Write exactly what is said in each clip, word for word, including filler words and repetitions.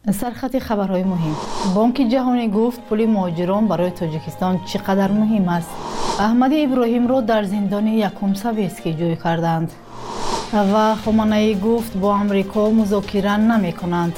سرخط خبرهای مهم. بانک جهانی گفت پول مهاجران برای تاجیکستان چقدر مهم است. احمد ابراهیم را در زندان یکم سویسکی جای کردند و خامنه‌ای گفت با امریکا مذاکره نمی کنند.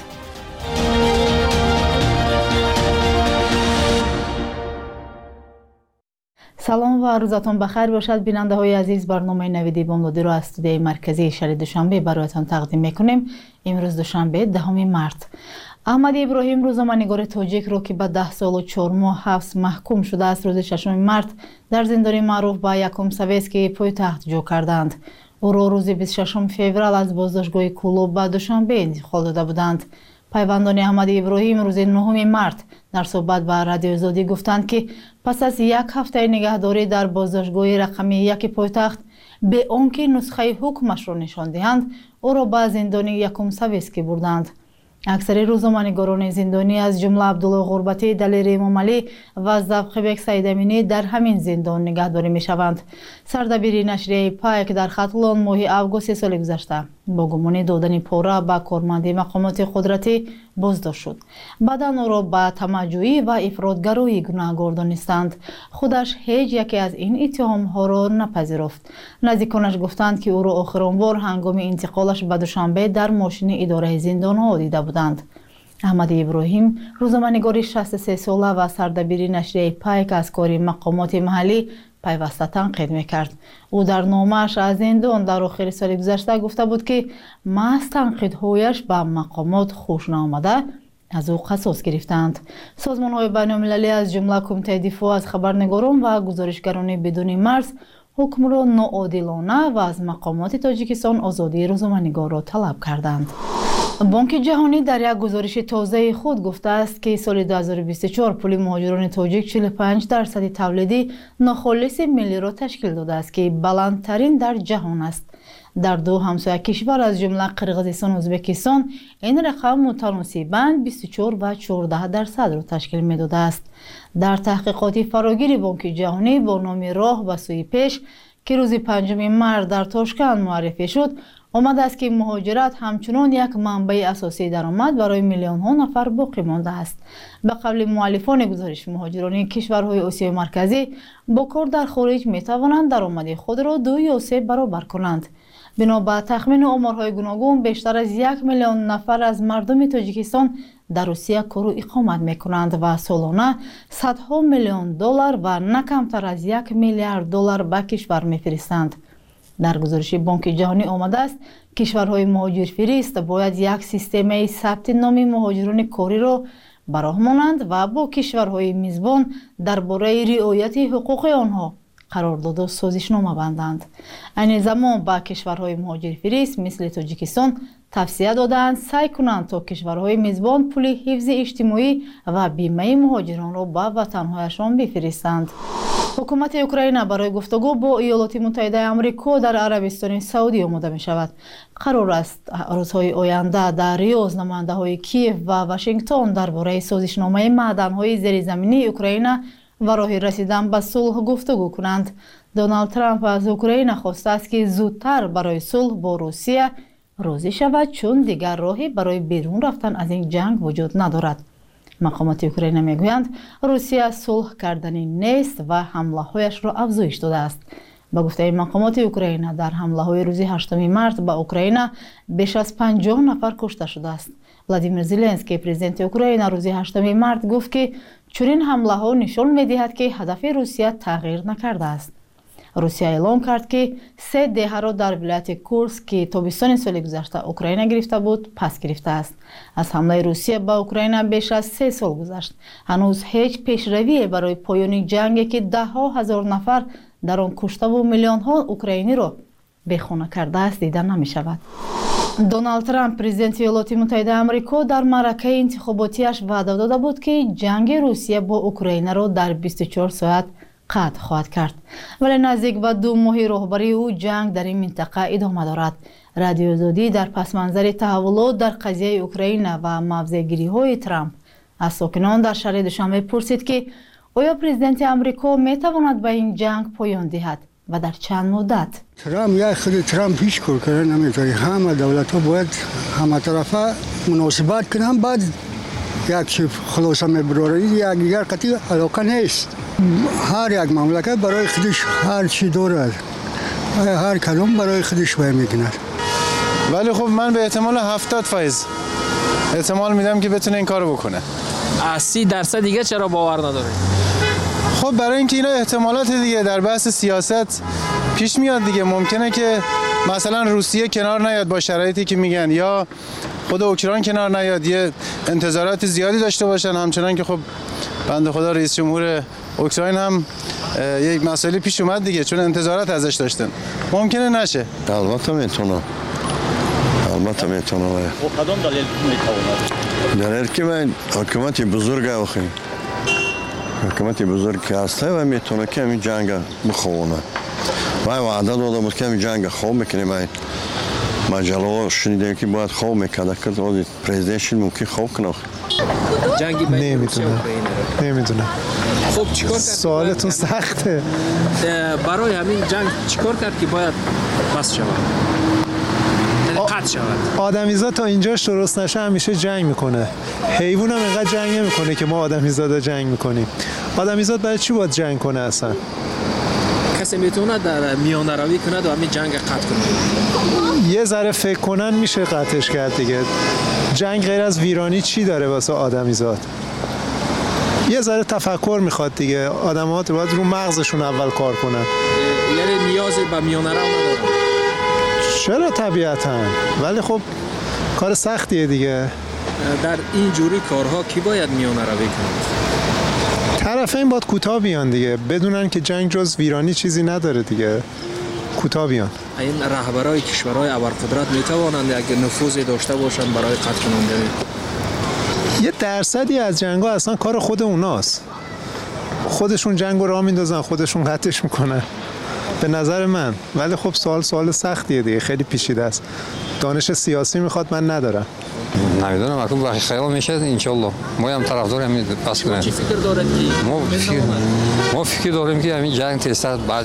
سلام و روزتان بخیر باشد بیننده های عزیز. برنامه نویدی بامدادی را از استودیوی مرکزی شهر دوشنبه برایتان تقدیم میکنیم. امروز دوشنبه دهم مارس. احمد ابراهیم روزنامه‌نگار تاجیک را که به ده سال و چهار ماه حبس محکوم شده است روز ششم مارس در زندان معروف به یکم سویسکی پایتخت جا کردند. او را روز بیست و ششم فوریه از بازداشتگاه کولوب به دوشنبه انتقال داده بودند. پیوندان احمد ابراهیم روز نهم مارس در صحبت با رادیو آزادی گفتند که پس از یک هفته نگهداری در بازداشتگاه رقمی یک پایتخت به آنکه نسخه حکمش را نشان دهند او را به زندان یکم سویسکی بردند. اکثر روزنامه‌نگاران زندانی از جمله عبدالله غربتی، دلیر امامعلی و زبخبک سیدامینی در همین زندان نگهداری می‌شوند. سردبیر نشریه پایک در ختلان ماه آگوست سال گذشته با گمان دادن پاره به کارمند مقامات قدرتی بازداشت شد. بعد او را به طمع‌جویی و افراط‌گرایی گناهکار دانستند. خودش هیچ یکی از این اتهام‌ها را نپذیرفت. نزدیکانش گفتند که او را آخرین بار هنگام انتقالش به دوشنبه در ماشین اداره زندان‌ها دیده بودند. احمد ابراهیم روزنامه‌نگار شصت و سه ساله و سردبیر نشریه پایک از کار مقامات محلی پیوسته تنقید میکرد. او در نامه‌اش از زندان در آخر سال گذشته گفته بود که محض تنقیدهایش به مقامات خوش نآمده از او قصاص گرفتند. سازمان‌های بین‌المللی از جمله کمیته دفاع از خبرنگاران و گزارشگران بدون مرز حکم را ناعادلانه و از مقامات تاجیکستان آزادی روزنامه‌نگار را طلب کردند. بانک جهانی در یک گزارش تازه خود گفته است که سال دو هزار و بیست و چهار پول مهاجران تاجیک چهل و پنج درصد تولیدی ناخالص ملی را تشکیل داده است که بلندترین در جهان است. در دو همسایه کشور از جمله قرقیزستان و ازبکستان این رقم متناسباً بیست و چهار و چهارده درصد را تشکیل می‌داده است. در تحقیقات فراگیر بانک جهانی با نام راه به سوی پیش که روز پنجم مارس در تاشکند معرفی شد آمده است که مهاجرت همچنان یک منبع اساسی درآمد برای میلیون ها نفر باقی مانده است. به قول مؤلفان گزارش مهاجران کشورهای آسیای مرکزی با کار در خارج می توانند درآمد خود را دو یا سه برابر کنند. بنا به تخمین آمارهای گوناگون بیشتر از یک میلیون نفر از مردم تاجیکستان در روسیه کار و اقامت می کنند و سالانه صدها میلیون دلار و نه کمتر از یک میلیارد دلار به کشور می فرستند. در گزارش بانک جهانی آمده است کشورهای مهاجر فریست باید یک سیستم ثبت نام مهاجران کاری را براه مانند و با کشورهای میزبان درباره رعایت حقوق آنها قرارداد و سازشنامه بندند. این زمان با کشورهای مهاجر فریست مثل تاجیکستان توصیه دادند سعی کنند تا کشورهای میزبان پول حفظ اجتماعی و بیمه مهاجران را به وطنهایشان بفرستند. حکومت اوکراین برای گفتگو با ایالات متحده آمریکا در عربستان سعودی آماده می شود. قرار است روزهای آینده در ریاض نماینده های کیف و واشنگتن درباره سازشنامه معدن‌های زیرزمینی اوکراین و راه رسیدن به صلح گفتگو کنند. دونالد ترامپ از اوکراین خواسته است که زودتر برای صلح با روسیه راضی شود چون دیگر راهی برای بیرون رفتن از این جنگ وجود ندارد. مقامات اوکراین میگویند روسیه صلح کردنی نیست و حمله هایش را افزایش داده است. با گفته مقامات اوکراین در حمله های روز هشتم مارس به اوکراین بیش از پنجاه نفر کشته شده است. ولادیمیر زلنسکی پرزیدنت اوکراین روز هشتم مارس گفت که چنین حمله ها نشان می‌دهد که هدف روسیه تغییر نکرده است. روسیه اعلام کرد که سه دهه را در ولایت کورسک که تابستان سال گذشته اوکراین گرفته بود پس گرفته است. از حمله روسیه به اوکراین بیش از سه سال گذشت. هنوز هیچ پیشروی برای پایان جنگی که ده ها هزار نفر در آن کشته و میلیون ها اوکراینی را بیخانه کرده است دیده نمی شود. دونالد ترامپ پرزیدنت ایالات متحده آمریکا در معرکه انتخاباتیش وعده داده بود که جنگ روسیه با اوکراین را در بیست و چهار ساعت قطع خواهد کرد. ولی نزدیک به دو ماه راهبری او جنگ در این منطقه ادامه دارد. رادیو آزادی در پس منظر تحولات در قضیه اوکراین و موضع‌گیری های ترامپ از ساکنان در شهر دوشنبه پرسید که آیا پرزیدنت آمریکا می تواند به این جنگ پایان دهد و در چند مدت؟ ترامپ یا خود ترامپ هیچ کار کردن نمیتونه. همه دولت ها باید همه طرفه مناسبت کنن بعد یک چیف خلاصه میبره یک دیگر قطعی علاقه نیست. هر یک مملکت برای خودش هر چی دارد، هر کدوم برای خودش باید میکند. ولی خب من به احتمال هفتاد فایز احتمال میدم که بتونه این کارو بکنه. از سی درصد دیگه چرا باور نداره؟ خب برای اینکه اینا احتمالات دیگه در بحث سیاست پیش میاد دیگه. ممکنه که مثلا روسیه کنار نیاد با شرایطی که میگن، یا خود اوکراین کنار نیاد، یه انتظارات زیادی داشته باشن. همچنان که خب بنده خدا رئیس جمهور اوکراین هم یک مسئله پیش اومد دیگه، چون انتظارات ازش داشتن. ممکنه نشه. البته میتونه. البته میتونه. و کدام دلیل میتونه؟ دلیل که من حکومتی بزرگ آخه. حکومتی بزرگ که هسته و میتونه که همین جنگ بخونه. وای وعده داده بود که همین جنگ خوب میکنه. من مجله شنیدم که باید خوب میکنه که از پرزیدنت ممکن خوب کنه. جنگی بین روسیه و اوکراین نمیدونم. خب چیکار کرد؟ سوالتون سخته. برای همین جنگ چیکار کرد که باید بس شود؟ قطع شود. آدمیزاد تا اینجاش درست نشه همیشه جنگ میکنه. حیوان هم اینقدر جنگ نمیکنه که ما آدمیزادا جنگ میکنیم. آدمیزاد برای چی باید جنگ کنه اصلا؟ کسی میتونه در میانه روی کند و همین جنگ قطع کنه. یه ذره فکر کنن میشه قطعش کرد دیگه. جنگ غیر از ویرانی چی داره واسه آدمیزاد؟ یه ذره تفکر میخواد دیگه. آدم‌ها باید رو مغزشون اول کار کنن. یعنی نیاز به میانه رو ندارن. چرا طبیعتاً، ولی خب کار سختیه دیگه. در این جوری کارها کی باید میانه روی کنند؟ طرفین باید کوتاه بیان دیگه، بدونن که جنگ جز ویرانی چیزی نداره دیگه. کوتاه بیان. این رهبرای کشورهای ابرقدرت میتوانند اگه نفوذی داشته باشند برای قطع کننده؟ یه درصدی از جنگ‌ها اصلا کار خود اوناست. خودشون جنگو راه میندازن، خودشون قطعش میکنن. به نظر من. ولی خب سوال سوال سختیه دیگه، خیلی پیچیده است. دانش سیاسی میخواد، من ندارم. نمیدونم، اگه با خیال میشه انشالله ما هم طرفدار همین بس کنیم. چی فکر دارید که ما فکر ما فکر داریم که همین جنگ تست بعد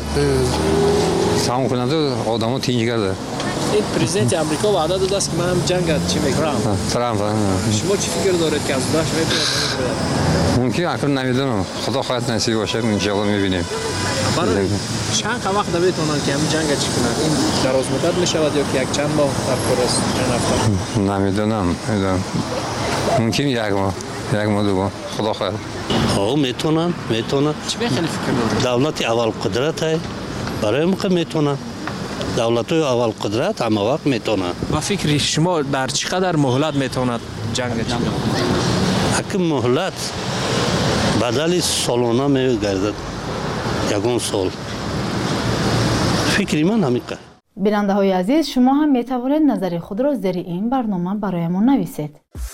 تمام کننده آدمو تینج کرده. این پرزیدنت آمریکا وعده داده است که من هم جنگ چی میکنم. ترامپ. شما چی فکر دارید که از داش میاد؟ ممکن اکنون نمیدونم، خدا خواهد نصیب باشه انشالله میبینیم. برای چند وقت بتونن که همین جنگ چی کنن؟ این دراز مدت میشود یا که یک چند ماه در پرست چند هفته؟ نمیدونم، نمیدونم. ممکن یک ماه، یک ماه دو ماه، خدا خواهد. ها میتونن، میتونن. چی به خیلی فکر دارید؟ دولت اول قدرت های برای موقع میتونن. دولت های اول قدرت همه وقت میتونن. با فکر شما در چقدر مهلت میتوند جنگ چی کنه؟ اگه مهلت بدل سالانه میگردد یکون سال. فکری من همین که. بیننده های عزیز، شما هم می توانید نظر خود را زیر این برنامه برایمان نویسید.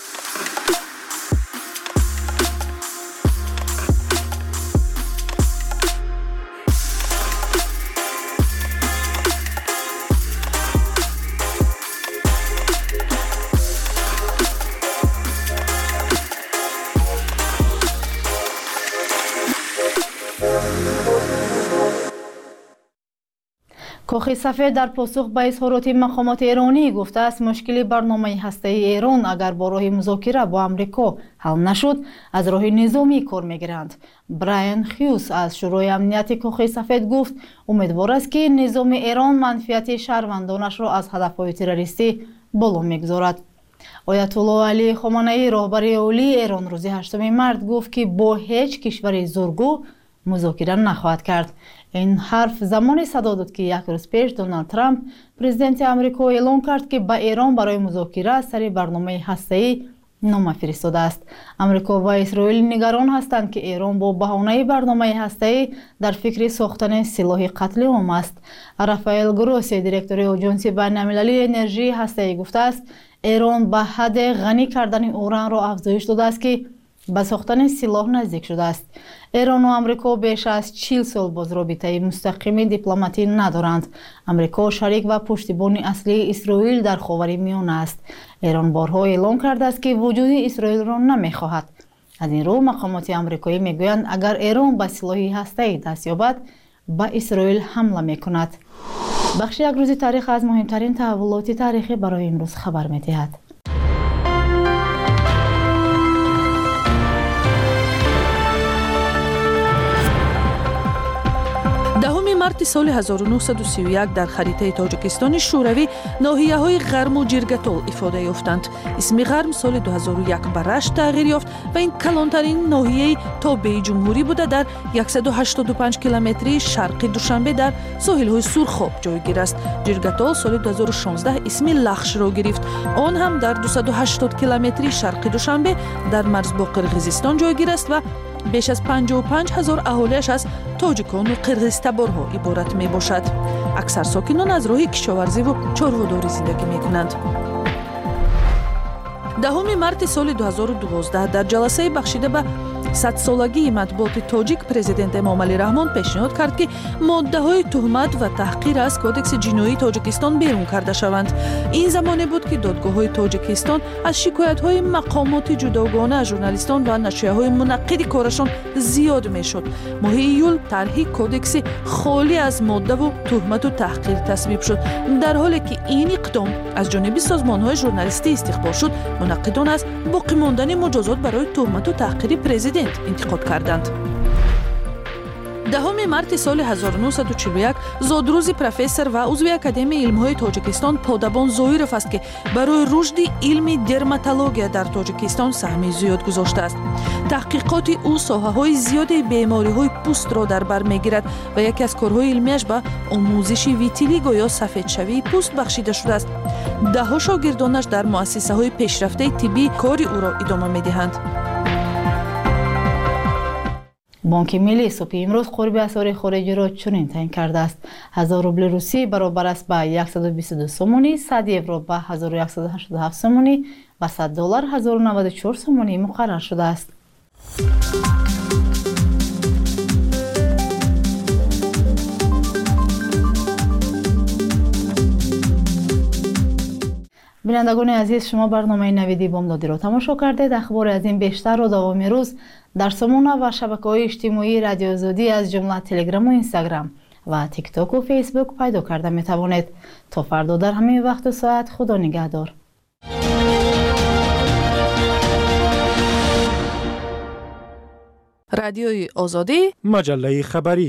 کاخ سفید در پاسخ به اظهارات مقامات ایرانی گفته است مشکل برنامه هسته‌ای ایران اگر با راه مذاکره با آمریکا حل نشد از راه نظامی کار میگیرند. براین خیوس از شورای امنیت کاخ سفید گفت امیدوار است که نظام ایران منفعت شهروندانش را از هدف‌های تروریستی بالا میگذارد. آیت الله علی خامنه‌ای رهبر اولی ایران روز هشتم مارس گفت که با هیچ کشور زورگو مذاکره نخواهد کرد. این حرف زمانی صدا داد که یک روز پیش دونالد ترامپ پرزیدنت آمریکا اعلام کرد که به ایران برای مذاکره سر برنامه هسته‌ای نامه فرستاده است. آمریکا و اسرائیل نگران هستند که ایران با بهانه برنامه هسته‌ای در فکر ساختن سلاح قتل عام است. رافائل گروسی دیرکتور آژانس بین‌المللی انرژی هسته‌ای گفته است ایران به حد غنی کردن اوران را افزایش داده است که به ساختن سلاح نزدیک شده است. ایران و آمریکا بیش از چهل سال باز رابطه مستقیم دیپلماتی ندارند. آمریکا شریک و پشتیبان اصلی اسرائیل در خاورمیانه است. ایران بارها اعلام کرده است که وجود اسرائیل را نمیخواهد. از این رو مقامات آمریکایی میگویند اگر ایران به سلاح هسته‌ای دست یابد به اسرائیل حمله میکند. بخش یک روز تاریخ از مهمترین تحولات تاریخی برای امروز خبر میدهد. марти соли ҳазору нуҳсаду сию як дар харитаи тоҷикистони шӯравӣ ноҳияҳои ғарму ҷиргатол ифода ёфтанд. исми ғарм соли ду ҳазору як ба рашт тағйир ёфт ва ин калонтарин ноҳияи тобеи ҷумҳурӣ буда дар яксаду ҳаштоду панҷ километри шарқи Душанбе дар соҳилҳои Сурхоб ҷойгир аст. ҷиргатол соли ду ҳазору шонздаҳ исми Лахшро гирифт. Он ҳам дар дусаду ҳаштод километри шарқи Душанбе дар марз бо Қирғизистон ҷойгир аст ва беш аз панҷоҳу панҷ ҳазор аҳолиаш аз тоҷикону қирғизтаборҳо иборат мебошад. аксар сокинон аз роҳи кишоварзиву чорводорӣ зиндагӣ мекунанд. даҳуми марти соли ду ҳазору дувоздаҳ дар ҷаласаи бахшида ба садсолагии матбуоти тоҷик президент Эмомалӣ Раҳмон пешниҳод кард ки моддаҳои туҳмат ва таҳқир аз кодекси ҷиноии Тоҷикистон берун карда шаванд. ин замоне буд ки додгоҳҳои Тоҷикистон аз шикоятҳои мақомоти ҷудогона аз журналистон ва нашрияҳои мунаққиди корашон зиёд мешуд. моҳи июл тарҳи кодекси холӣ аз моддаву туҳмату таҳқир тасвиб шуд. дар ҳоле ки ин иқдом аз ҷониби созмонҳои журналистӣ истиқбол шуд, мунаққидон аз боқӣ мондани муҷозот барои туҳмату таҳқири президент интиқод карданд. даҳуми марти соли ҳазору нуҳсаду чилу як зодрӯзи профессор ва узви Академияи илмҳои Тоҷикистон Подабон Зоиров аст ки барои рушди илми дерматология дар Тоҷикистон саҳми зиёд гузоштааст. таҳқиқоти ӯ соҳаҳои зиёди бемориҳои пӯстро дар бар мегирад ва яке аз корҳои илмияш ба омӯзиши витилиго ё сафедшавии пӯст бахшида шудааст. даҳҳо шогирдонаш дар муассисаҳои пешрафтаи тиббӣ кори ӯро идома медиҳанд. бонки миллии субҳи имрӯз қурби асъори хориҷиро чунин таъин кардааст. ҳазор рубли русӣ баробар аст ба яксаду бисту ду сомонӣ, сад евро ба ҳазору яксаду ҳаштоду ҳафт сомонӣ ва сад доллар ҳазору наваду чор сомонӣ муқаррар шудааст. бинандагони азиз, шумо барномаи навиди бомдодиро тамошо кардед. ахбори аз ин бештарро давоми рӯз дар сомона ва шабакаҳои иҷтимоии Радио Озодӣ аз ҷумла Телеграму Инстаграм ва ТикТоку Фейсбук пайдо карда метавонед. то фардо дар ҳамин вақту соат худо нигаҳдор. радиои Озодӣ, маҷаллаи хабарӣ.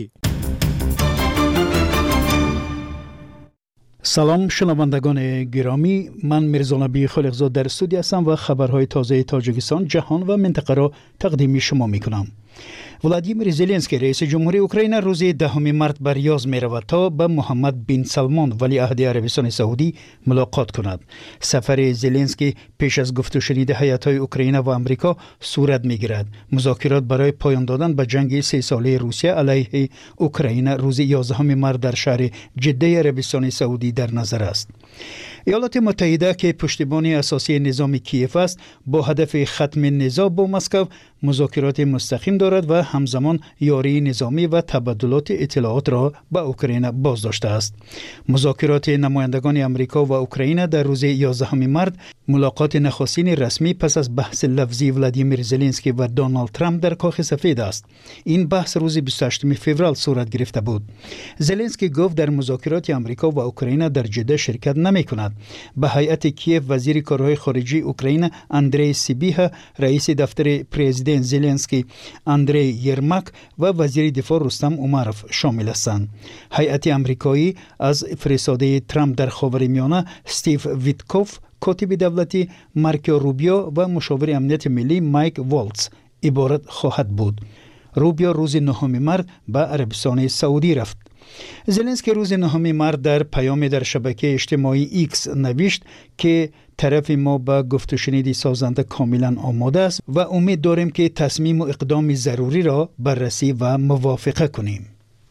салом шунавандагони гиромӣ, ман Мирзонабии Холиқзод дар студия ҳастам ва хабарҳои тозаи Тоҷикистон, ҷаҳон ва минтақаро тақдими шумо мекунам. Владимир Зеленский, раиси ҷумҳурии Украина, рӯзи даҳуми март ба Риёз меравад то ба Муҳаммад бин Салмон, валиаҳди Арабистони Саудӣ, мулоқот кунад. Сафари Зеленский пеш аз гуфтушуниди ҳайатҳои Украина ва Амрико сурат мегирад. музокирот барои поён додан ба ҷанги сесолаи Русия алайҳи Украина рӯзи ёздаҳуми март дар шаҳри Ҷиддаи Арабистони Саудӣ дар назар аст. ایالات متحده که پشتیبانی اساسی نظام کیف است با هدف ختم نزاع با مسکو مذاکرات مستقیم دارد و همزمان یاری نظامی و تبادلات اطلاعات را به اوکراین باز داشته است. مذاکرات نمایندگان امریکا و اوکراین در روز یازدهم مارس ملاقات نخستین رسمی پس از بحث لفظی ولادیمیر زلنسکی و دونالد ترامپ در کاخ سفید است. این بحث روز بیست و هشتم فوریه صورت گرفته بود. زلنسکی گفت در مذاکرات امریکا و اوکراین در جده شرکت نمی‌کند. به هیئت کیف وزیر کارهای خارجی اوکراین اندری سیبیها، رئیس دفتر پرزیدنت زلنسکی اندری یرماک و وزیر دفاع رستم امروف شامل هستند. هیئت آمریکایی از فرستاده ترامپ در خاورمیانه استیو ویتکوف، کاتب دولتی مارکو روبیو و مشاور امنیت ملی مایک والتز عبارت خواهد بود. روبیو روز نهم مارس به عربستان سعودی رفت. زلنسکی روز نهم مارس در پیام در شبکه اجتماعی ایکس نوشت که طرف ما با گفت و شنید سازنده کاملا آماده است و امید داریم که تصمیم و اقدام ضروری را بررسی و موافقه کنیم.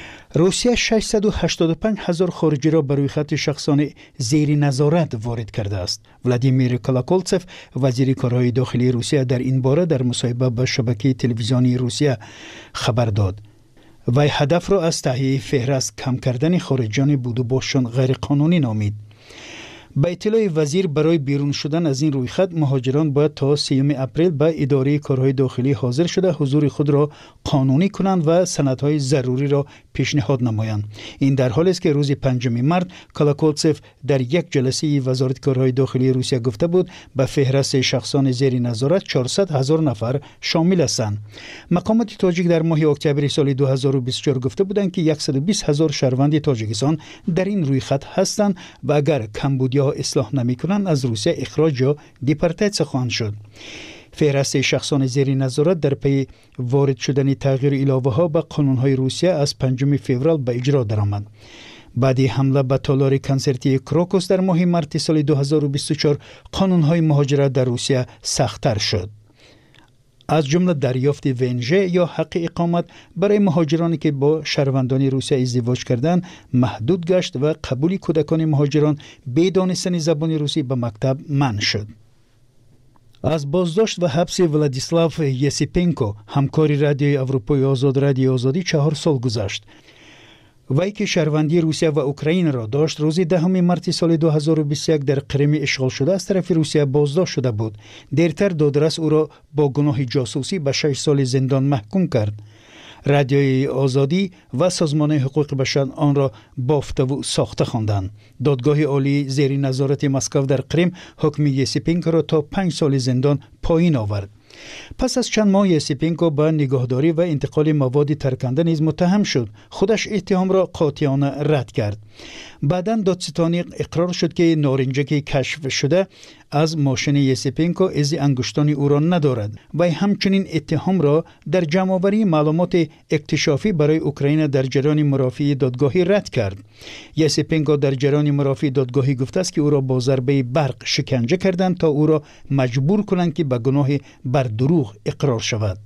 روسیه ششصد و هشتاد و پنج هزار خارجی را بر روی خط شخصان زیر نظارت وارد کرده است. ولادیمیر کلاکولتسف، وزیر کارهای داخلی روسیه، در این باره در مصاحبه با شبکه تلویزیونی روسیه خبر داد. وی هدف را از تهیه فهرست کم کردن خارجیان بود و باشون غیر قانونی نامید. با اطلاع وزیر، برای بیرون شدن از این رویخط مهاجران باید تا سیوم اپریل به اداره کارهای داخلی حاضر شده حضور خود را قانونی کنند و سندهای ضروری را پیشنهاد نمایند. این در حالی است که روز پنجم مارس کالاکولتسف در یک جلسه وزارت کارهای داخلی روسیه گفته بود به فهرست شخصان زیر نظارت چهارصد هزار نفر شامل هستند. مقامات تاجیک در ماه اکتبر سال دو هزار و بیست و چهار گفته بودند که صد و بیست هزار شهروند تاجیکستان در این روی خط هستند و اگر کمبودی‌ها اصلاح نمی‌کنند از روسیه اخراج یا دیپورتاسیون خواهند شد. فهرست شخصان زیر نظارت در پی وارد شدن تغییر الهه‌ها به قانون‌های روسیه از پنجم فوریه به اجرا درآمد. بعد حمله به تالار کنسرتی کروکوس در ماه مارس سال دو هزار و بیست و چهار قانون‌های مهاجرت در روسیه سخت‌تر شد. از جمله دریافت ونژه یا حق اقامت برای مهاجرانی که با شهروندان روسیه ازدواج کردند محدود گشت و قبول کودکان مهاجران به دانستن زبان روسی به مکتب منع شد. از بازداشت و حبس ولادیسلاو یسیپنکو همکار رادیوی اروپای آزاد رادیو آزادی چهار سال گذشت. وی که شهروندی روسیه و اوکراین را داشت روز دهم مارس سال دو هزار و بیست و یک در کرم اشغال شده از طرف روسیه بازداشت شده بود. دیرتر دادرس او را با گناه جاسوسی به شش سال زندان محکوم کرد. رادیوی آزادی و سازمان حقوق بشر آن را بافته و ساخته خواندند. دادگاه عالی زیر نظارت مسکو در کرم حکم یسیپنکو را تا پنج سال زندان پایین آورد. پس از چند ماه یسیپنکو به نگهداری و انتقال مواد ترکنده نیز متهم شد. خودش اتهام را قاطعانه رد کرد. بعداً دادستانی اقرار شد که نارنجک کشف شده از ماشین یسیپنکو از انگشتان او را ندارد و همچنین اتهام را در جمع‌آوری معلومات اکتشافی برای اوکراین در جریان مرافعه دادگاهی رد کرد. یسیپنکو در جریان مرافعه دادگاهی گفته است که او را با ضربه برق شکنجه کردند تا او را مجبور کنند که به گناه بر دروغ اقرار شود.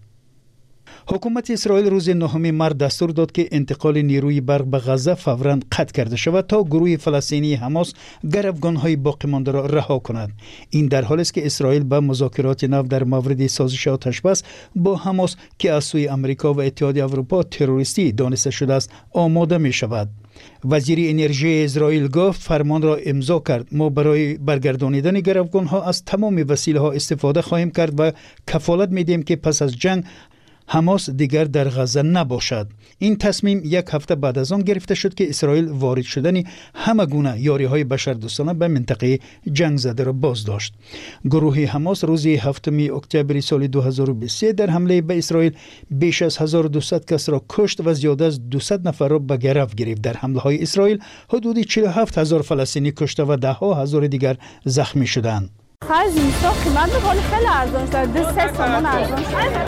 حکومت اسرائیل روز نهم مارس دستور داد که انتقال نیروی برق به غزه فوراً قطع کرده شود تا گروه فلسطینی حماس گروگان‌های باقی مانده را رها کند. این در حالی است که اسرائیل به مذاکرات نو در مورد سازش آتش‌بس با حماس که از سوی آمریکا و اتحادیه اروپا تروریستی دانسته شده است آماده می شود. وزیر انرژی اسرائیل گفت فرمان را امضا کرد. ما برای برگردانیدن گروگان‌ها از تمام وسیله‌ها استفاده خواهیم کرد و کفالت می‌دهیم که پس از جنگ حماس دیگر در غزه نباشد. این تصمیم یک هفته بعد از آن گرفته شد که اسرائیل وارد شدن همه گونه یاری‌های بشردوستانه به منطقه جنگ زده را باز داشت. گروه حماس روز هفتم اکتبر سال دو هزار و بیست و سه در حمله به اسرائیل بیش از هزار و دویست کس را کشت و زیاده از دویست نفر را به گرفت گرفت. در حمله‌های اسرائیل حدود چهل و هفت هزار فلسطینی کشته و ده ها هزار دیگر زخمی شدند. خرج اینستا قیمت می‌کنه خیلی ارزان شد. دو سه تومان ارزان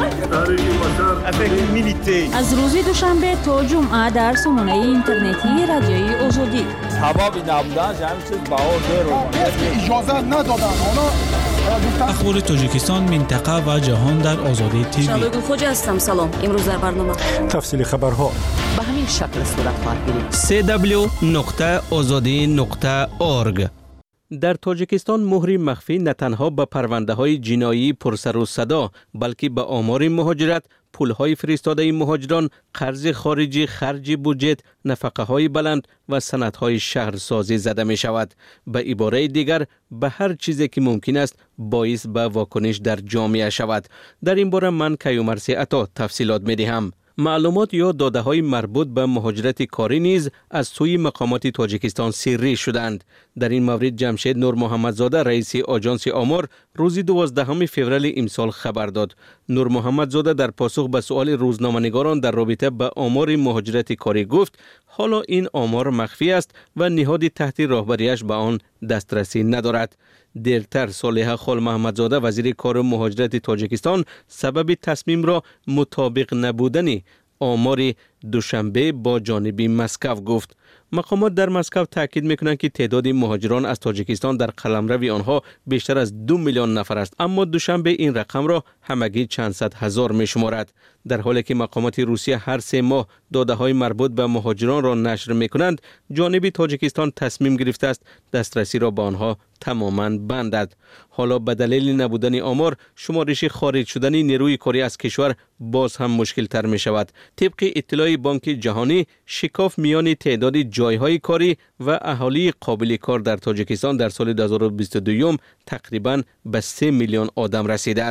شد. از روز دوشنبه تا جمعه در سامانه اینترنتی رادیوی آزادی. حبابی نبودن همین چیز باور داره. اجازه ندادن. اونا اخبار تاجیکستان منطقه و جهان در آزادی تیوی. شالوی خوج هستم. سلام. امروز در برنامه تفصیل خبرها به همین شکل صورت خواهد گرفت. سه دبلیو نقطه آزادی نقطه اورگ. در تاجیکستان مهر مخفی نه تنها به پرونده‌های جنایی پرسر و صدا بلکه به آمار مهاجرت، پول‌های فرستاده مهاجران، قرض خارجی، خرج بودجه، نفقه‌های بلند و سندهای شهرسازی زده می شود. به عباره دیگر به هر چیزی که ممکن است باعث به واکنش در جامعه شود. در این باره من کیومرثی عطا تفصیلات می دهم. معلومات یا داده‌های مربوط به مهاجرت کاری نیز از سوی مقامات تاجیکستان سری شدند. در این مورد جمشید نور محمدزاده رئیس آژانس آمار روز دوازدهم فوریه امسال خبر داد. نور محمدزاده در پاسخ به سؤال روزنامه‌نگاران در رابطه با آمار مهاجرت کاری گفت حالا این آمار مخفی است و نهاد تحت راهبریش به آن دسترسی ندارد. دیرتر صالحه خال محمدزاده وزیر کار و مهاجرت تاجیکستان سبب تصمیم را مطابق نبودن آمار دوشنبه با جانب مسکو گفت. مقامات در مسکو تاکید میکنند که تعداد مهاجران از تاجیکستان در قلمرو آنها بیشتر از دو میلیون نفر است، اما دوشنبه این رقم را همگی چند صد هزار میشمارد. در حالی که مقامات روسیه هر سه ماه داده های مربوط به مهاجران را نشر میکنند، جانب تاجیکستان تصمیم گرفته است دسترسی را به آنها تماما بندد. حالا به دلیل نبودن آمار، شمارش خارج شدن نیروی کاری از کشور باز هم مشکل تر می شود. طبق اطلاع بانک جهانی، شکاف میان تعداد جایهای کاری و اهالی قابل کار در تاجیکستان در سال دو هزار و بیست و دو تقریباً به سه میلیون آدم رسیده است.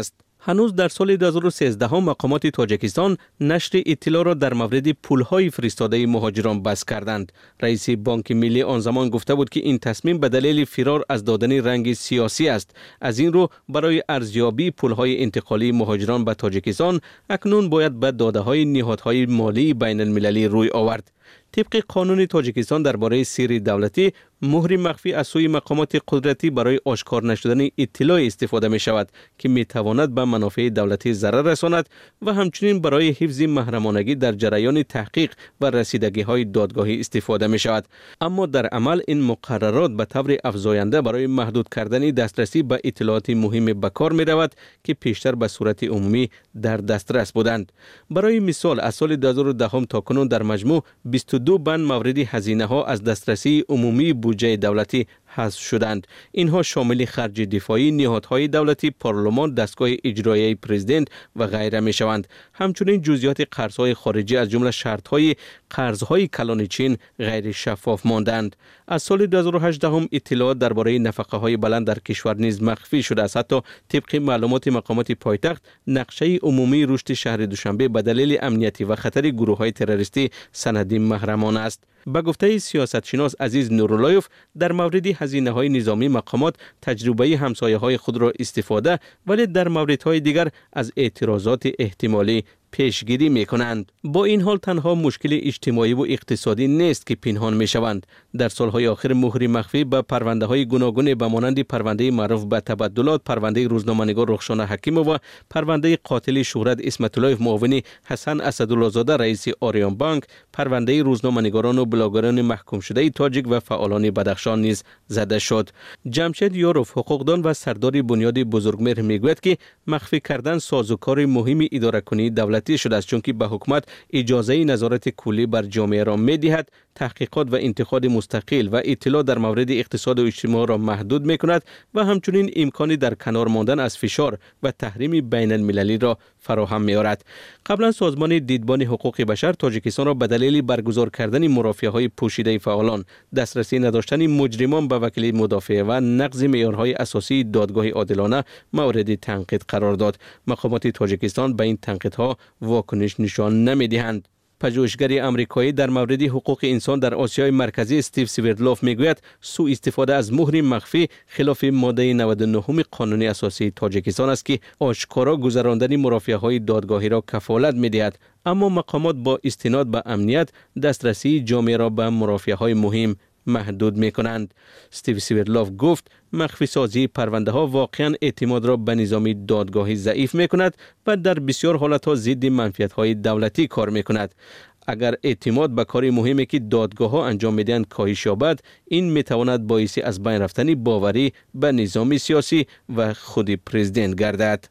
هنوز در سال دو هزار و سیزده مقامات تاجیکستان نشر اطلاع را در مورد پولهای فرستاده مهاجران بس کردند. رئیس بانک ملی آن زمان گفته بود که این تصمیم به دلیل فرار از دادن رنگ سیاسی است. از این رو برای ارزیابی پولهای انتقالی مهاجران به تاجیکستان اکنون باید به داده‌های نهادهای مالی بین المللی روی آورد. طبق قانون تاجیکستان درباره سیر دولتی، مهر مخفی از سوی مقامات قدرتی برای آشکار نشدن اطلاع استفاده می شود که می تواند به منافع دولتی ضرر رساند و همچنین برای حفظ محرمانگی در جریان تحقیق و رسیدگی های دادگاهی استفاده می شود. اما در عمل این مقررات به طور افزاینده برای محدود کردن دسترسی به اطلاعات مهم به کار می رود که پیشتر به صورت عمومی در دسترس بودند. برای مثال از سال دو هزار و ده تا کنون در مجموع بیست و دو بند مورد هزینه ها از دسترسی عمومی بودجه دولتی حذف شدند. اینها شامل خرج دفاعی، نهادهای دولتی، پارلمان، دستگاه اجرایی پرزیدنت و غیره می شوند. همچنین جزئیات قرضهای خارجی از جمله شرطهای قرضهای کلان چین غیر شفاف ماندند. از سال دو هزار و هجده هم اطلاعات درباره نفقه های بلند در کشور نیز مخفی شده است. حتی طبق معلومات مقامات پایتخت، نقشه عمومی رشد شهر دوشنبه به دلیل امنیتی و خطر گروه های تروریستی سندی محرمانه است. به گفته سیاستشناس عزیز نوراللهیوف، در مورد هزینه های نظامی مقامات تجربه همسایه های خود را استفاده ولی در موردهای دیگر از اعتراضات احتمالی پیشگیری می کنند. با این حال تنها مشکل اجتماعی و اقتصادی نیست که پنهان می شوند. در سالهای آخر مهر مخفی به پرونده های گوناگون به مانند پرونده معروف به تبدلات، پرونده روزنامه‌نگار رخشان حکیمو و پرونده قاتل شهرت اسمت الله معاون حسن اسدالله زاده رئیس آریان بانک، پرونده روزنامه‌نگاران و بلاگران محکوم شده تاجیک و فعالان بدخشان نیز زده شد. جمشید یاروف، حقوقدان و سردار بنیاد بزرگمهر میگوید که مخفی کردن سازوکار مهم اداره کنی دولتی شده است، چون که به حکومت اجازه نظارت کلی بر جامعه را می دهد، تحقیقات و انتقاد مستقل و اطلاع در مورد اقتصاد و اجتماع را محدود می کند و همچنین امکانی در کنار ماندن از فشار و تحریم بین المللی را فراهم می آورد. قبلا سازمان دیدبان حقوق بشر تاجیکستان را به دلیل برگزار کردن مرافعه های پوشیده فعالان، دسترسی نداشتن مجرمان به وکیل مدافع و نقض معیارهای اساسی دادگاه عادلانه مورد تنقید قرار داد. مقامات تاجیکستان به این تنقیدها واکنش نشان نمی دهند. پژوهشگر آمریکایی در مورد حقوق انسان در آسیای مرکزی استیو سویردلوف میگوید سوء استفاده از مهر مخفی خلاف ماده نود و نه قانون اساسی تاجیکستان است که آشکارا گذراندن مرافعه‌های دادگاهی را کفالت می‌دهد، اما مقامات با استناد به امنیت دسترسی جامعه را به مرافعه‌های مهم محدود می کنند. استیو سویردلوف گفت مخفی سازی پرونده ها واقعا اعتماد را به نظام دادگاهی ضعیف می کند و در بسیار حالت ها ضد منفعت های دولتی کار می کند. اگر اعتماد به کار مهمی که دادگاه ها انجام می دهند کاهش یابد، این می تواند باعث از بین رفتن باوری به نظام سیاسی و خود پرزیدنت گردد.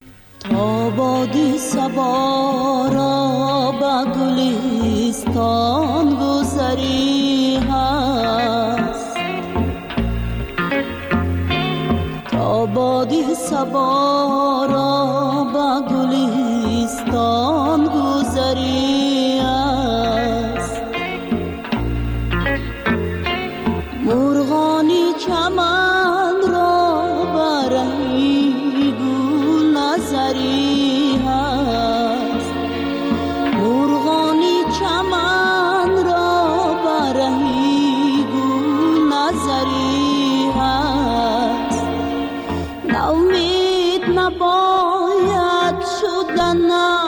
آبادی سبا را به گلستان گذری هست، آبادی سبا را به گلستان گذری هست، مرغانی چمن را برهی گل نظری هست، مرغانی چمن را برهی گل نظری هست، نومید نباید شدن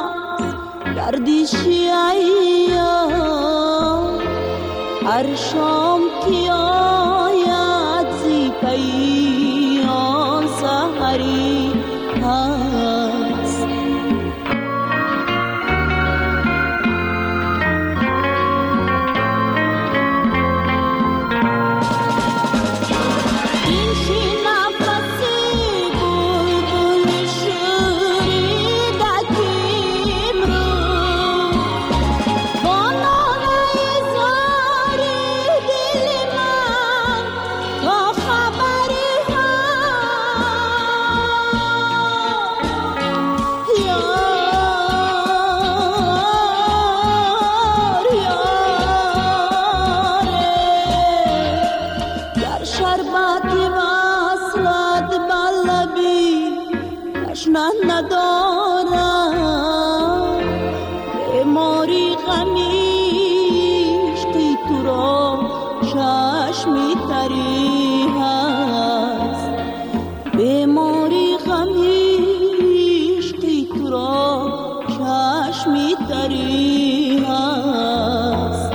گردشی ایام، هر شام که آید زی پیام سحری هست. چشمی تری هست.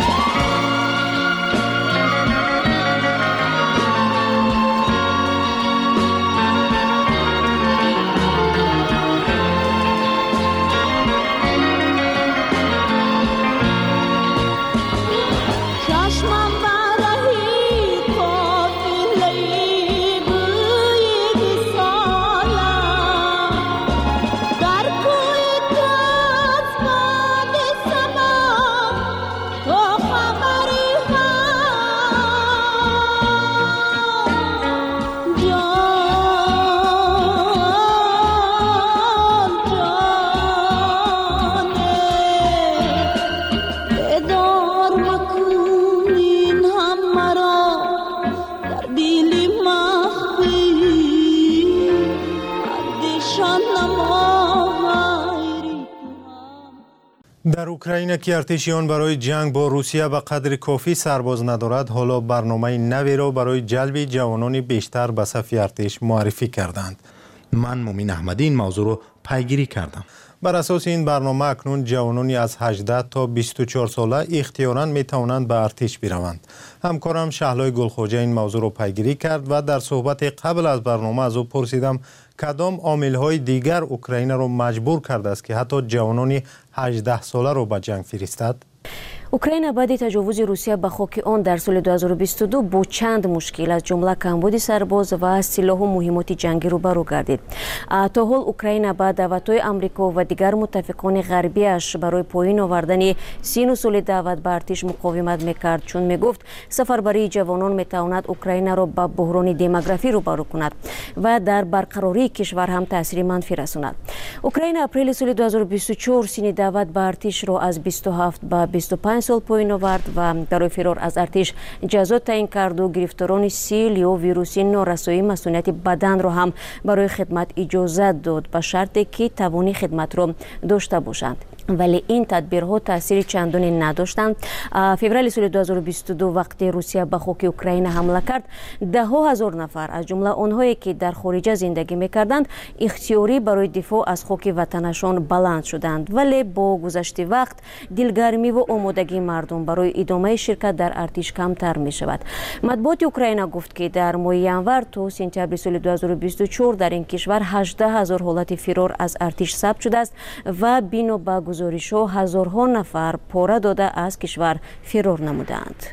در اوکراین که ارتشیان برای جنگ با روسیه به قدر کافی سرباز ندارد، حالا برنامه نوی را برای جلب جوانان بیشتر به صف ارتش معرفی کردند. من مومین احمدی این موضوع را پیگیری کردم. بر اساس این برنامه اکنون جوانانی از هجده تا بیست و چهار ساله اختیاراً می توانند به ارتش بروند. همکارم شهلای گلخوجه این موضوع را پیگیری کرد و در صحبت قبل از برنامه از او پرسیدم کدام عامل‌های دیگر اوکراین را مجبور کرده است که حتی جوانان هجده ساله را به جنگ فرستد؟ اوکراین بعد تجاوز روسیه به خاک آن در سال دو هزار و بیست و دو با چند مشکل از جمله کمبود سرباز و سلاح و مهمات جنگی روبرو گردید. تا حال اوکراین با دعوت‌های آمریکا و دیگر متفقان غربیش برای پایین آوردن سن و سال دعوت به ارتش مقاومت میکرد، چون میگفت سفربری جوانان میتواند اوکراین را به بحران دموگرافی روبرو کند و در برقراری کشور هم تاثیر منفی رساند. اوکراین اپریل سال دو هزار و بیست و چهار سن دعوت به ارتش را از بیست و هفت به بیست و پنج سال پایین آورد و برای فرار از ارتش جزا تعیین کرد و گرفتاران سیل یا ویروسی نارسایی مسئولیت بدن را هم برای خدمت اجازه داد به شرطی که توان خدمت را داشته باشند. ولی این تدبیرها تاثیر چندانی نداشتند. فوریه سال دو هزار و بیست و دو وقتی روسیه به خاک اوکراین حمله کرد، ده ها هزار نفر از جمله آنهایی که در خارج زندگی میکردند اختیاری برای دفاع از خاک وطنشان بلند شدند. ولی با گذشت وقت دلگرمی و آمادگی مردم برای ادامه شرکت در ارتش کمتر می شود. مطبوعات اوکراین گفت که در ماه ینور تا سپتامبر سال دو هزار و بیست و چهار در این کشور هجده هزار حالت فرار از ارتش ثبت شده است و بنا به گزارش‌ها هزارها نفر پاره داده از کشور فرار نمودند.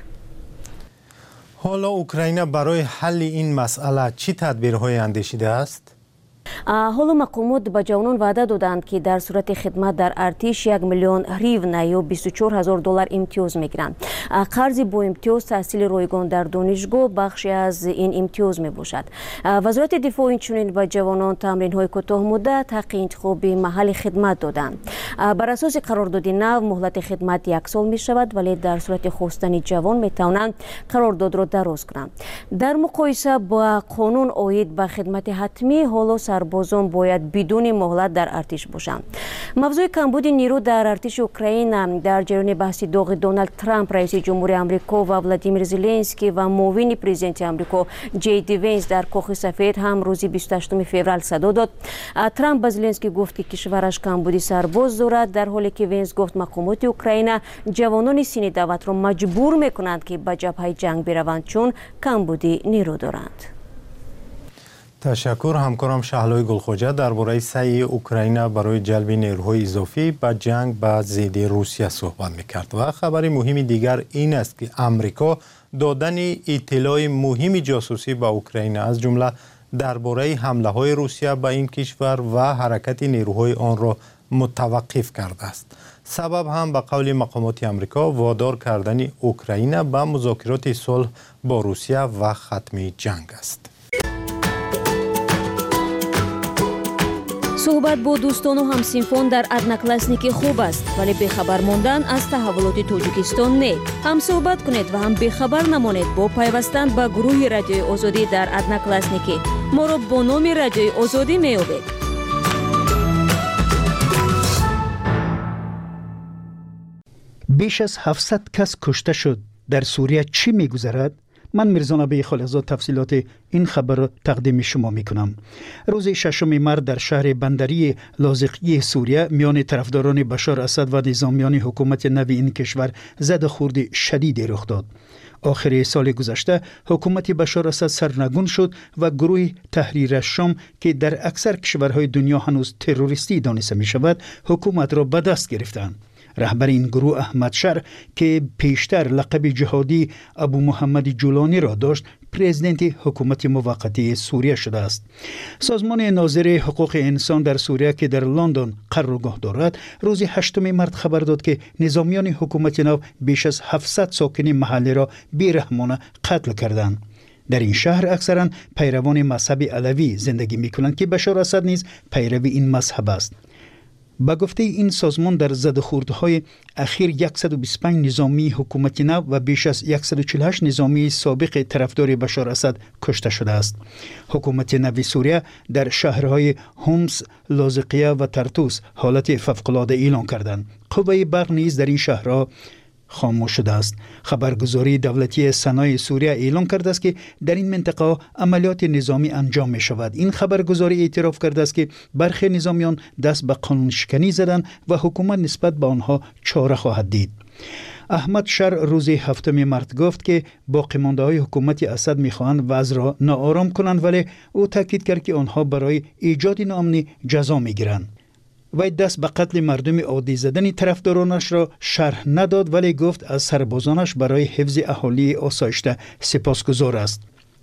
حالا اوکراین برای حل این مسئله چی تدبیرهای اندیشیده است؟ حالا مقامات به جوانان وعده دادند که در صورت خدمت در ارتش یک میلیون هریون یا بیست و چهار هزار دلار امتیاز میگیرند. قرض با امتیاز، تحصیل رایگان در دانشگاه بخشی از این امتیاز می باشد. وزارت دفاع اینچنین به جوانان تمرین های کوتاه مدت، حق انتخاب محل خدمت دادند. بر اساس قرارداد نو مهلت خدمت یک سال می شود، ولی در صورت خواستن جوان می توانند قرارداد را دراز کنند. در مقایسه با قانون عاید به خدمت حتمی، حالا سربازان باید بدون مهلت در ارتش باشند. موضوع کمبود نیرو در ارتش اوکراین در جریان بحث داغ دونالد ترامپ رئیس جمهوری آمریکا و ولادیمیر زلنسکی و معاون پرزیدنت آمریکا جی دی وینس در کاخ سفید هم روز بیست و هشتم فوریه صدا داد. ترامپ به زلنسکی گفت که کشورش کمبود سرباز دارد، در حالی که وینس گفت مقامات اوکراین جوانان سن دعوت را مجبور میکنند که به جبهه جنگ بروند چون کمبود نیرو دارند. تشکر. همکارم شهلای گلخوجه درباره سعی اوکراین برای جلب نیروهای اضافی به جنگ با ضد روسیه صحبت میکرد. و خبر مهم دیگر این است که امریکا دادن اطلاع مهم جاسوسی به اوکراین از جمله درباره حمله های روسیه به این کشور و حرکت نیروهای آن را متوقف کرده است. سبب هم به قول مقامات امریکا وادار کردن اوکراین به مذاکرات صلح با روسیه و ختم جنگ است. صحبت با دوستان و همسنفان در ادناکلاسنیکی خوب است، ولی بخبر ماندن از تحولات تاجیکستان نه. هم صحبت کنید و هم بخبر نمانید با پیوستن به گروه رادیوی آزادی در ادناکلاسنیکی. ما را با نام رادیوی آزادی می‌یابید. بیش از هفتصد کس کشته شد. در سوریه چی می‌گذرد؟ من میرزا نبی خالقزاد تفصیلات این خبر را تقدیم شما میکنم. روز ششم مارس در شهر بندری لاذقیه سوریه میان طرفداران بشار اسد و نظامیان حکومت نوی این کشور زد خورد شدیدی رخ داد. آخر سال گذشته حکومت بشار اسد سرنگون شد و گروه تحریر شام که در اکثر کشورهای دنیا هنوز تروریستی دانسته می شود حکومت را به دست گرفتند. رهبر این گروه احمد شر که پیشتر لقب جهادی ابو محمد جولانی را داشت پرزیدنت حکومت موقتی سوریه شده است. سازمان ناظر حقوق انسان در سوریه که در لندن قرارگاه دارد روز هشتم مارس خبر داد که نظامیان حکومت نو بیش از هفتصد ساکن محلی را بیرحمانه قتل کردند. در این شهر اکثرا پیروان مذهب علوی زندگی می‌کنند که بشار اسد نیز پیروی این مذهب است. با گفته این سازمان در زدخوردهای اخیر صد و بیست و پنج نظامی حکومت نو و بیش از صد و چهل و هشت نظامی سابق طرفدار بشار اسد کشته شده است. حکومت نو سوریه در شهرهای هومس، لاذقیه و ترتوس حالت فوق‌العاده اعلام کردند. قوه برق نیز در این شهرها خاموش شده است. خبرگزاری دولتی سنای سوریه اعلام کرده است که در این منطقه عملیات نظامی انجام می شود. این خبرگزاری اعتراف کرده است که برخی نظامیان دست به قانون شکنی زدند و حکومت نسبت به آنها چاره خواهد دید. احمد شر روز هفتم مارس گفت که باقی مانده های حکومت اسد می خواهند وضع را ناآرام کنند، ولی او تاکید کرد که آنها برای ایجاد ناامنی جزا می گیرند. وی دست به قتل مردم عادی زدن طرفدارانش را شرح نداد، ولی گفت از سربازانش برای حفظ اهالی آسایشته سپاسگزار است.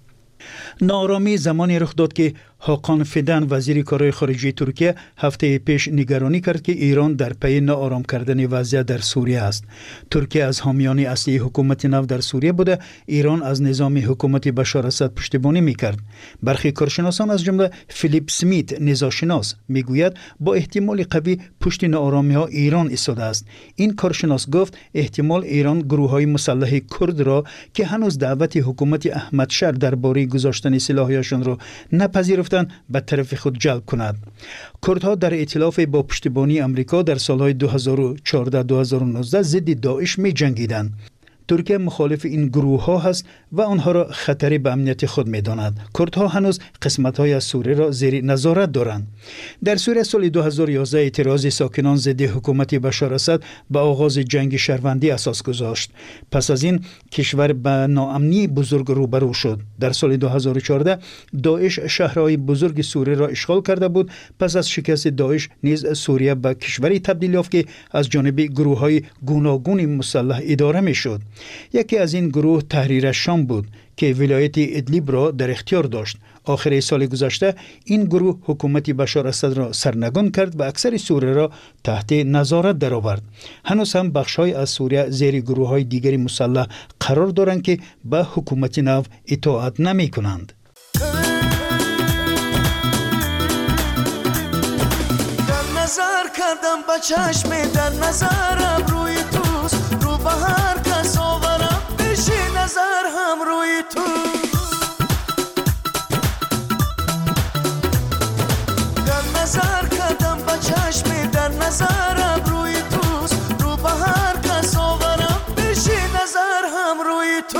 ناآرامی زمانی رخ داد که حاکان فیدن وزیر کارهای خارجه ترکیه هفته پیش نگرانی کرد که ایران در پی ناآرام کردن وضعیت در سوریه است. ترکیه از حامیان اصلی حکومت نو در سوریه بوده، ایران از نظام حکومت بشار اسد پشتیبانی میکرد. برخی کارشناسان از جمله فیلیپ سمیت نظامشناس میگوید با احتمال قوی پشت ناآرامی ها ایران ایستاده است. این کارشناس گفت احتمال ایران گروه های مسلح کرد را که هنوز دعوت حکومت احمد شر درباره گذاشتن سلاحشان را نپذیرفتند به طرف خود جلب کند. کردها در ائتلاف با پشتیبانی امریکا در سالهای دو هزار و چهارده دو هزار و نوزده ضد داعش می جنگیدند. ترکیه مخالف این گروه ها هست و آنها را خطری به امنیت خود می داند. کردها هنوز قسمت های از سوریه را زیر نظارت دارند. در سوریه سال دو هزار و یازده اعتراض ساکنان ضد حکومت بشار اسد به آغاز جنگ شهروندی اساس گذاشت. پس از این کشور به ناامنی بزرگ روبرو شد. در سال دو هزار و چهارده داعش شهرهای بزرگ سوریه را اشغال کرده بود. پس از شکست داعش نیز سوریه به کشوری تبدیل یافت که از جانب گروه های گوناگون مسلح اداره می شد. یکی از این گروه تحریر شام بود که ولایت ادلیب را در اختیار داشت. آخر سال گذشته این گروه حکومت بشار اسد را سرنگون کرد و اکثر سوریه را تحت نظارت درآورد. هنوز هم بخش‌های از سوریه زیر گروه‌های دیگری مسلح قرار دارند که به حکومت نو اطاعت نمی‌کنند. در نظر کردم با چشم در نظرم روی توست، رو به هر کس آورم بشی نظر هم روی تو. در نظر کردم با چشم در نظرم روی توست، رو به هر کس آورم بشی نظر هم روی تو.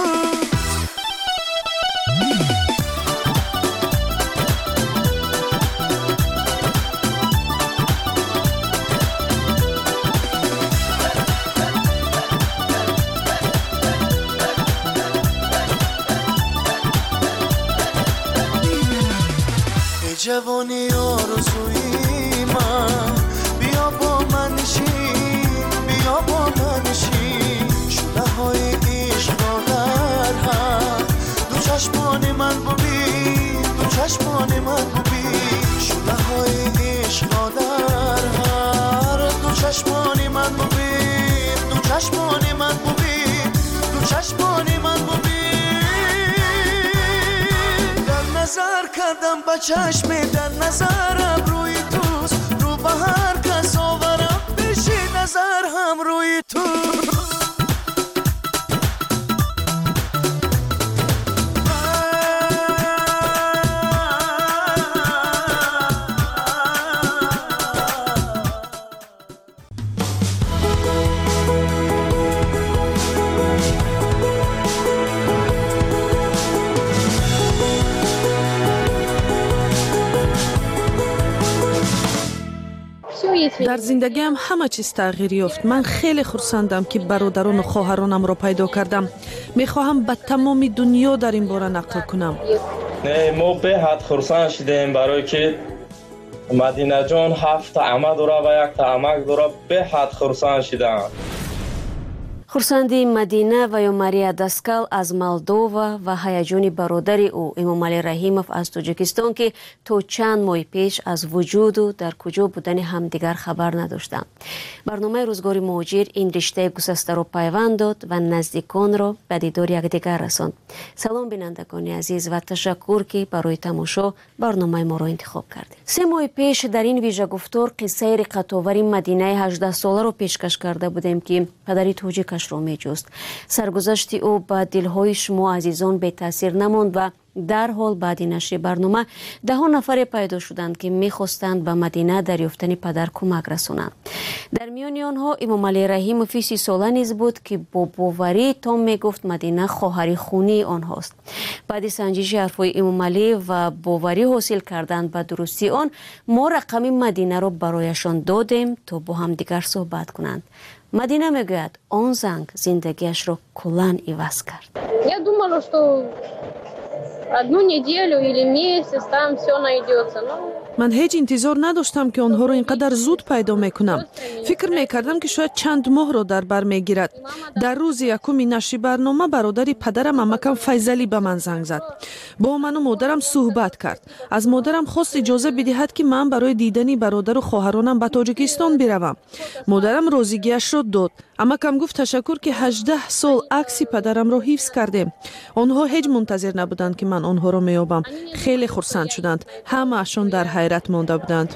جوانی آرزوی من بیا با من نشین، بیا با من نشین. شده های عشق را در هم دو چشمان من ببین، دو چشمان من ببین. شده های عشق را در هم دو چشمان من ببین، دو چشمان من ببین، دو چشمان من ببین. نظر کردم با چشم در نظرم روی توست، رو به هر کس آورم بشی نظر هم روی تو. در زندگیم همه چیز تغییر یافت. من خیلی خرسندم که برادران و خواهرانم را پیدا کردم. میخواهم به تمام دنیا در این باره نقل کنم. نه ما به حد خرسند شدیم برای که مدینه جان هفت عمه داره و یک تا عمک داره. به حد خرسند شدم. خورسندی مدینه و یا ماریا داسکال از مالدووا و هیجان برادری او امامعلی رحیمов از تاجیکستان که تا چند ماه پیش از وجود و در کجا بودن همدیگر خبر نداشتند. برنامه روزگار مهاجر این رشته گسسته را پیوند داد و نزدیکان را به دیدار یکدیگر رساند. سلام بینندگان عزیز و تشکر که برای تماشا برنامه ما را انتخاب کردید. سه ماه پیش در این ویژه گفتار قصه رقت‌آور مدینه هجده ساله را پیشکش کرده بودیم که پدری تاجیکش را میجست. سرگذشت او با دلهای شما عزیزان به تاثیر نماند و در حال بعد نشر برنامه ده ها نفر پیدا شدند که میخواستند به مدینه در یافتن پدر کمک رسانند. در میان آنها امامعلی رحیمov سی ساله نیز بود که با باوری تا میگفت مدینه خواهر خونی آنهاست. بعد سنجش حرفهای امامعلی و باوری حاصل کردن به درستی آن، ما رقم مدینه را برایشان دادیم تا با هم دیگر صحبت کنند. مدینه میگوید آن زنگ زندگیش را کلاً عوض کرد. Я думала, что одну неделю или месяц там все найдется. من هیچ انتظار نداشتم که آنها را اینقدر زود پیدا میکنم. فکر میکردم که شاید چند ماه را در بر میگیرد. در روز یکم نشر برنامه برادری پدرم عمکم فیضلی به من زنگ زد. با من و مادرم صحبت کرد. از مادرم خواست اجازه بدهد که من برای دیدن برادر و خواهرانم به تاجیکستان بروم. مادرم راضیگیش را داد. عمکم گفت تشکر که هجده سال عکس پدرم را حفظ کردیم. آنها هیچ منتظر نبودند که من آنها را میابم. خیلی خرسند شدند. همه اشون در حیرت مانده بودند.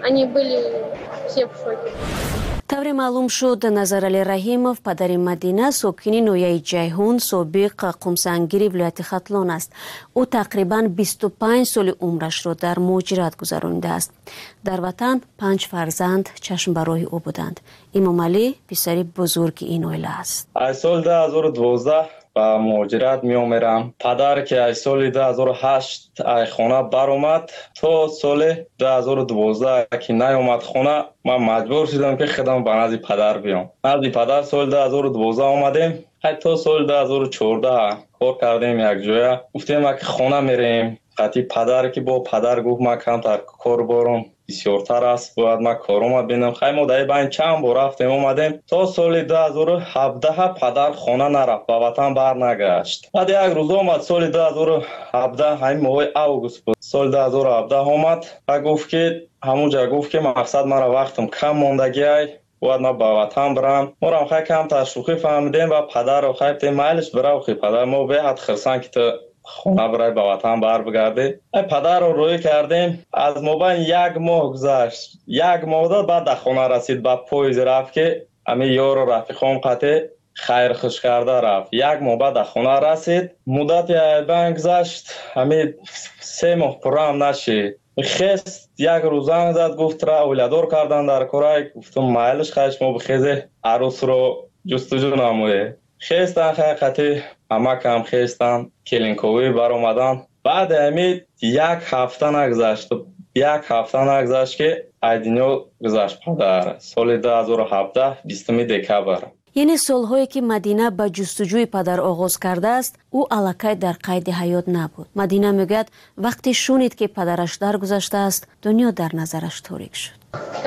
طور معلوم شد نظرعلی رحیمov پدر مدینه ساکن نویه جیهون سابق قمسنگیر ولایت ختلان است. او تقریبا بیست و پنج سال عمرش را در مهاجرت گذرانیده است. در وطن پنج فرزند چشم برای او بودند. امامعلی پسر بزرگ این عائله است. از سال دو هزار و دوازده با مهاجرت می آمرم. پدر که از سال دو هزار و هشت ای خانه بر اومد تا سال دو هزار و دوازده که نیامد خانه، من مجبور شدم که خودم به نزد پدر بیام. نزد پدر سال دو هزار و دوازده آمدیم. حتی سال دو هزار و چهارده کار کردیم یک جای. گفتیم که خانه میریم. قطعی پدر که با پدر گفت من کمتر کار بارم بسیارتر است، باید من کارم ببینم. خیلی ما در این چند بار رفتیم اومدیم. تا سال دو هزار و هفده پدر خانه نرفت، به وطن بر نگشت. بعد یک روز آمد سال دو هزار و هفده، همین ماه اوگوست بود، سال دو هزار و هفده آمد و گفت که همونجا گفت که مقصد مرا وقتم کم ماندگی ای، باید ما به وطن برم. ما را خیلی کم تشویقی فهمیدیم و پدر رو خیلی مایلش برای خیلی پدر ما به حد خرسان که تو خونه برای به وطن بر بگرده. پدر رو روی کردیم. از مابین یک ماه گذشت. یک ماه داد بعد در خونه رسید. با پویز رفت که امی یار و رفیقام قطع خیر خوش کرده رفت. یک ماه بعد در خونه رسید. مدت یک گذشت. امی سه ماه پرام نشید. خست یک روزان زد گفت را اولادور کردن در کره. گفتم مایلش خیش ما بخیزه عروس رو جستجو نمویه. خستن خیلی اما کم خستن کلینکوی بر اومدن. بعد امید یک هفته نگذشت یک هفته نگذشت که ایدینو گذشت پدر. سال دو هزار و هفده بیستم دکبر. یعنی سالهایی که مدینه به جستجوی پدر آغاز کرده است، او الکی در قید حیات نبود. مدینه میگوید وقتی شنید که پدرش درگذشته است، دنیا در نظرش تاریک شد.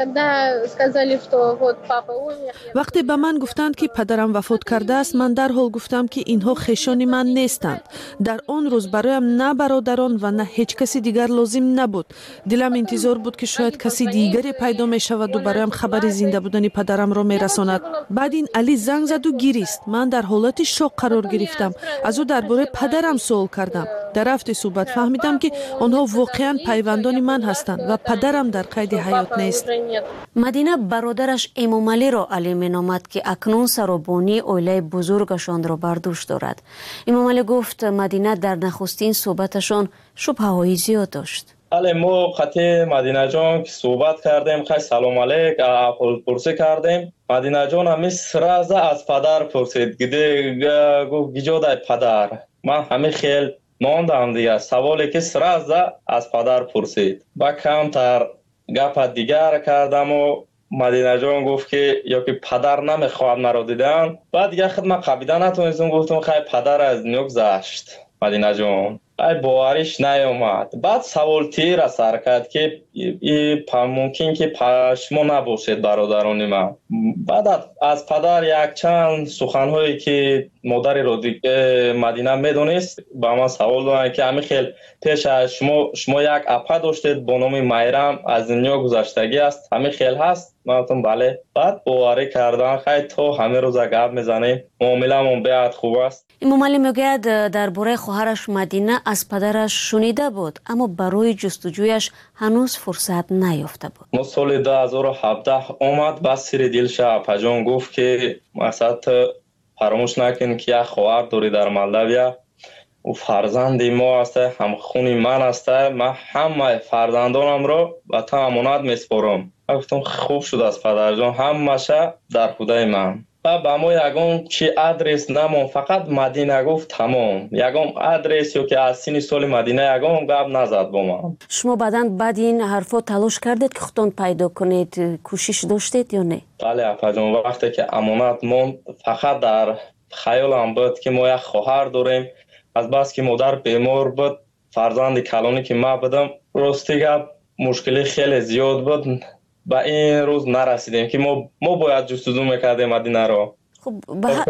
وقتی به من گفتند که پدرم وفات کرده است، من در حال گفتم که اینها خویشان من نیستند. در آن روز برایم نه برادران و نه هیچ کسی دیگر لازم نبود. دلم انتظار بود که شاید کسی دیگری پیدا می شود و برایم خبر زنده بودن پدرم را می رساند. بعد این علی زنگ زد و گریست. من در حالت شوق قرار گرفتم. از او درباره پدرم سوال کردم. در رفت صحبت فهمیدم که آنها واقعا پیوندان من هستند و پدرم در قید حیات نیست. مدینه برادرش امامعلی را علی مینامد که اکنون سرابانی عائله بزرگشان را بر دوش دارد. امامعلی گفت مدینه در نخستین صحبتشان شبهه‌های زیاد داشت. بله ما خطی مدینه جان که صحبت کردیم، خیلی سلام علیک احوال پرسی کردیم. مدینه جان همی سرازه از پدر پرسید. گده گفت گیجاده پدر. من همی خیلی ماندم دیگه. سوالی که سرازه از پدر پرسید. با کمتر گپ دیگر کردم و مدینه جان گفت که یا که پدر نمیخواد مرا دیدن. بعد دیگه خود من قبیده نتونستم، گفتم خیلی پدر از دنیا گذشت مدینه جان. ای باوریش نیومد. بعد سوال تیر سر کرد که ای ممکن که شما نباشید برادران من. بعد از پدر یک چند سخنهایی که مادر رو دیگه مدینه میدونست با من سوال دادن که همین خیلی پیش از شما شما یک اپا داشتید با نام میرم از دنیا گذشتگی است، همین خیلی هست؟ من گفتم بله. بعد باوری کردن خیلی تو همه روز گپ میزنیم، معامله‌مون بیاد خوب است. این معلم میگوید درباره خواهرش مدینه از پدرش شنیده بود اما برای جستجویش هنوز فرصت نیافته بود. ما سال دو هزار و هفده اومد، بس سری دلش اپا جان گفت که مثلا فراموش نکن که یک خواهر داری در مالداویا و فرزند ما است، هم خونی من است، من همه فرزندانم رو به تو امانت میسپارم. گفتم خوب شد از پدر جان، همشه در خدای من. و با ما یگان چی ادرس نمون، فقط مدینه گفت تمام. یگان ادرس یا که از سین سال مدینه یگان گپ نزد با ما. شما بعداً بعد این حرفا تلاش کردید که خودتون پیدا کنید، کوشش داشتید یا نه؟ بله اپا جان، وقتی که امانت موند فقط در خیالم بود که ما یک خواهر داریم. از بس که مادر بیمار بود، فرزند کلانی که ما بودم، راستی گپ مشکلی خیلی زیاد بود. با این روز نرسیدیم که ما ما باید جستجو میکردیم مدینه رو. خب بح...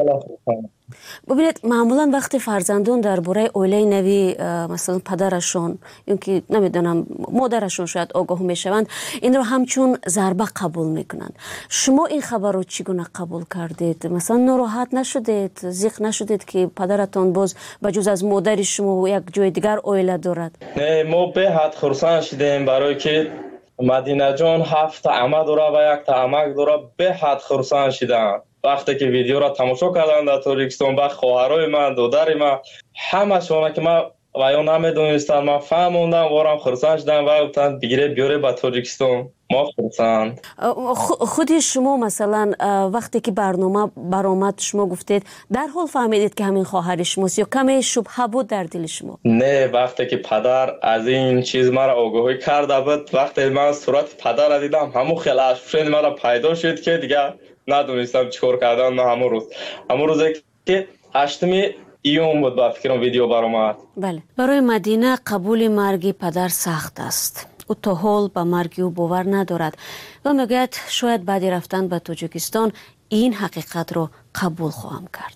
ببینید معمولا وقتی فرزندان درباره اوله نوی مثلا پدرشون یا که نمیدونم مادرشون شاید آگاه میشوند، این رو همچون ضربه قبول میکنند. شما این خبر رو چگونه قبول کردید؟ مثلا ناراحت نشدید، زیق نشدید که پدرتون باز بجز از مادر شما یک جای دیگر اوله دارد؟ نه، ما به حد خرسند شدیم برای که مدینه جان هفت عمه داره و یک تا عمک داره. به حد خرسند شدن وقتی که ویدیو را تماشا کردن در تاجیکستان. با خواهرای من، دادر من، همه شونه که من و یا نمیدونستن، من فهموندم وارم خرسند شدن و گفتن بگیره بیاره به تاجیکستان. ما خرسند. خودی شما مثلا وقتی که برنامه برآمد شما گفتید در حال فهمیدید که همین خواهر شماست یا کمی شبهه بود در دل شما؟ نه، وقتی که پدر از این چیز مرا آگاهی کرده بود، وقتی من صورت پدر را دیدم همون خیلی اشفشن مرا پیدا شد که دیگه ندونستم چیکار کردن. من همون روز همون روزی که هشتمی ایون بود با فکرم ویدیو برآمد. بله، برای مدینه قبول مرگ پدر سخت است. او تا حال به مرگ او باور ندارد و میگوید شاید بعد رفتن به تاجیکستان این حقیقت رو قبول خواهم کرد.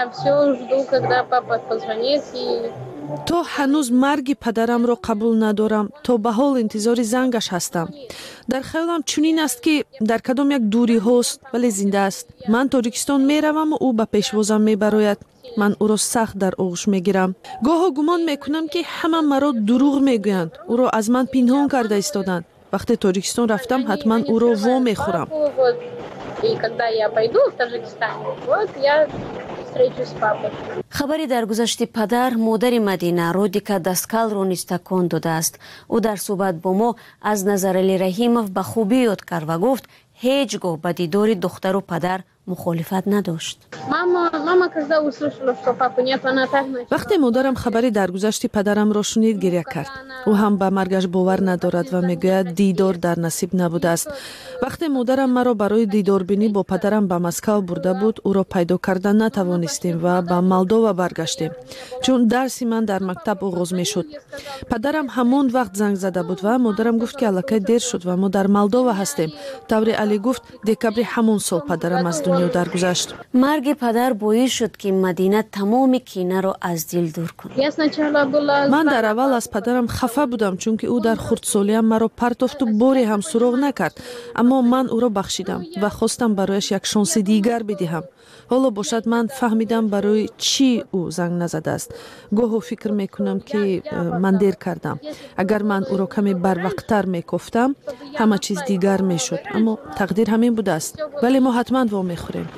تو هنوز مرگ پدرم رو قبول ندارم، تو به حال انتظار زنگش هستم. در خیالم چنین است که در کدام یک دوری هست ولی زنده است. من تاجیکستان میروم و او به پیشوازم میبراید. من او را سخت در آغوش میگیرم. گاه گمان میکنم که همه مرا دروغ میگویند، او را از من پنهان کرده ایستادند. وقتی تاجیکستان رفتم حتما او را وا میخورم. خبری در گذشت پدر مادر مدینه رودیکا دستکال رو نیز تکان داده است. او در صحبت با ما از نظر علی رحیموف به خوبی یاد کرد و گفت هیچگاه به دیدار دختر و پدر مخالفت نداشت. وقتی مادرم خبری درگذشت پدرم را شنید گریه کرد. او هم به مرگش باور ندارد و میگوید دیدار در نصیب نبوده است. وقتی مادرم مرا برای دیدار بینی با پدرم به مسکو برده بود، او را پیدا کردن نتوانستیم و به مالدووا برگشتیم، چون درسی من در مکتب آغاز میشد. پدرم همان وقت زنگ زده بود و مادرم گفت که الکی دیر شد و ما در مالدووا هستیم. طوری علی گفت دکبر همون سال پدرم از دنیا درگذشت. مرگ پدر باعث شد که مدینه تمام کینه را از دل دور کند. من در اول از پدرم خفه بودم چون که او در خردسالیم مرا پرتافت و باری هم سراغ نکرد، اما من او را بخشیدم و خواستم برایش یک شانس دیگر بدهم. حالا باشد من فهمیدم برای چی او زنگ نزده است. گاهی فکر میکنم که من دیر کردم. اگر من او را کمی بروقتر میگفتم همه چیز دیگر میشد، اما تقدیر همین بوده است. ولی ما حتما وا میخوریم.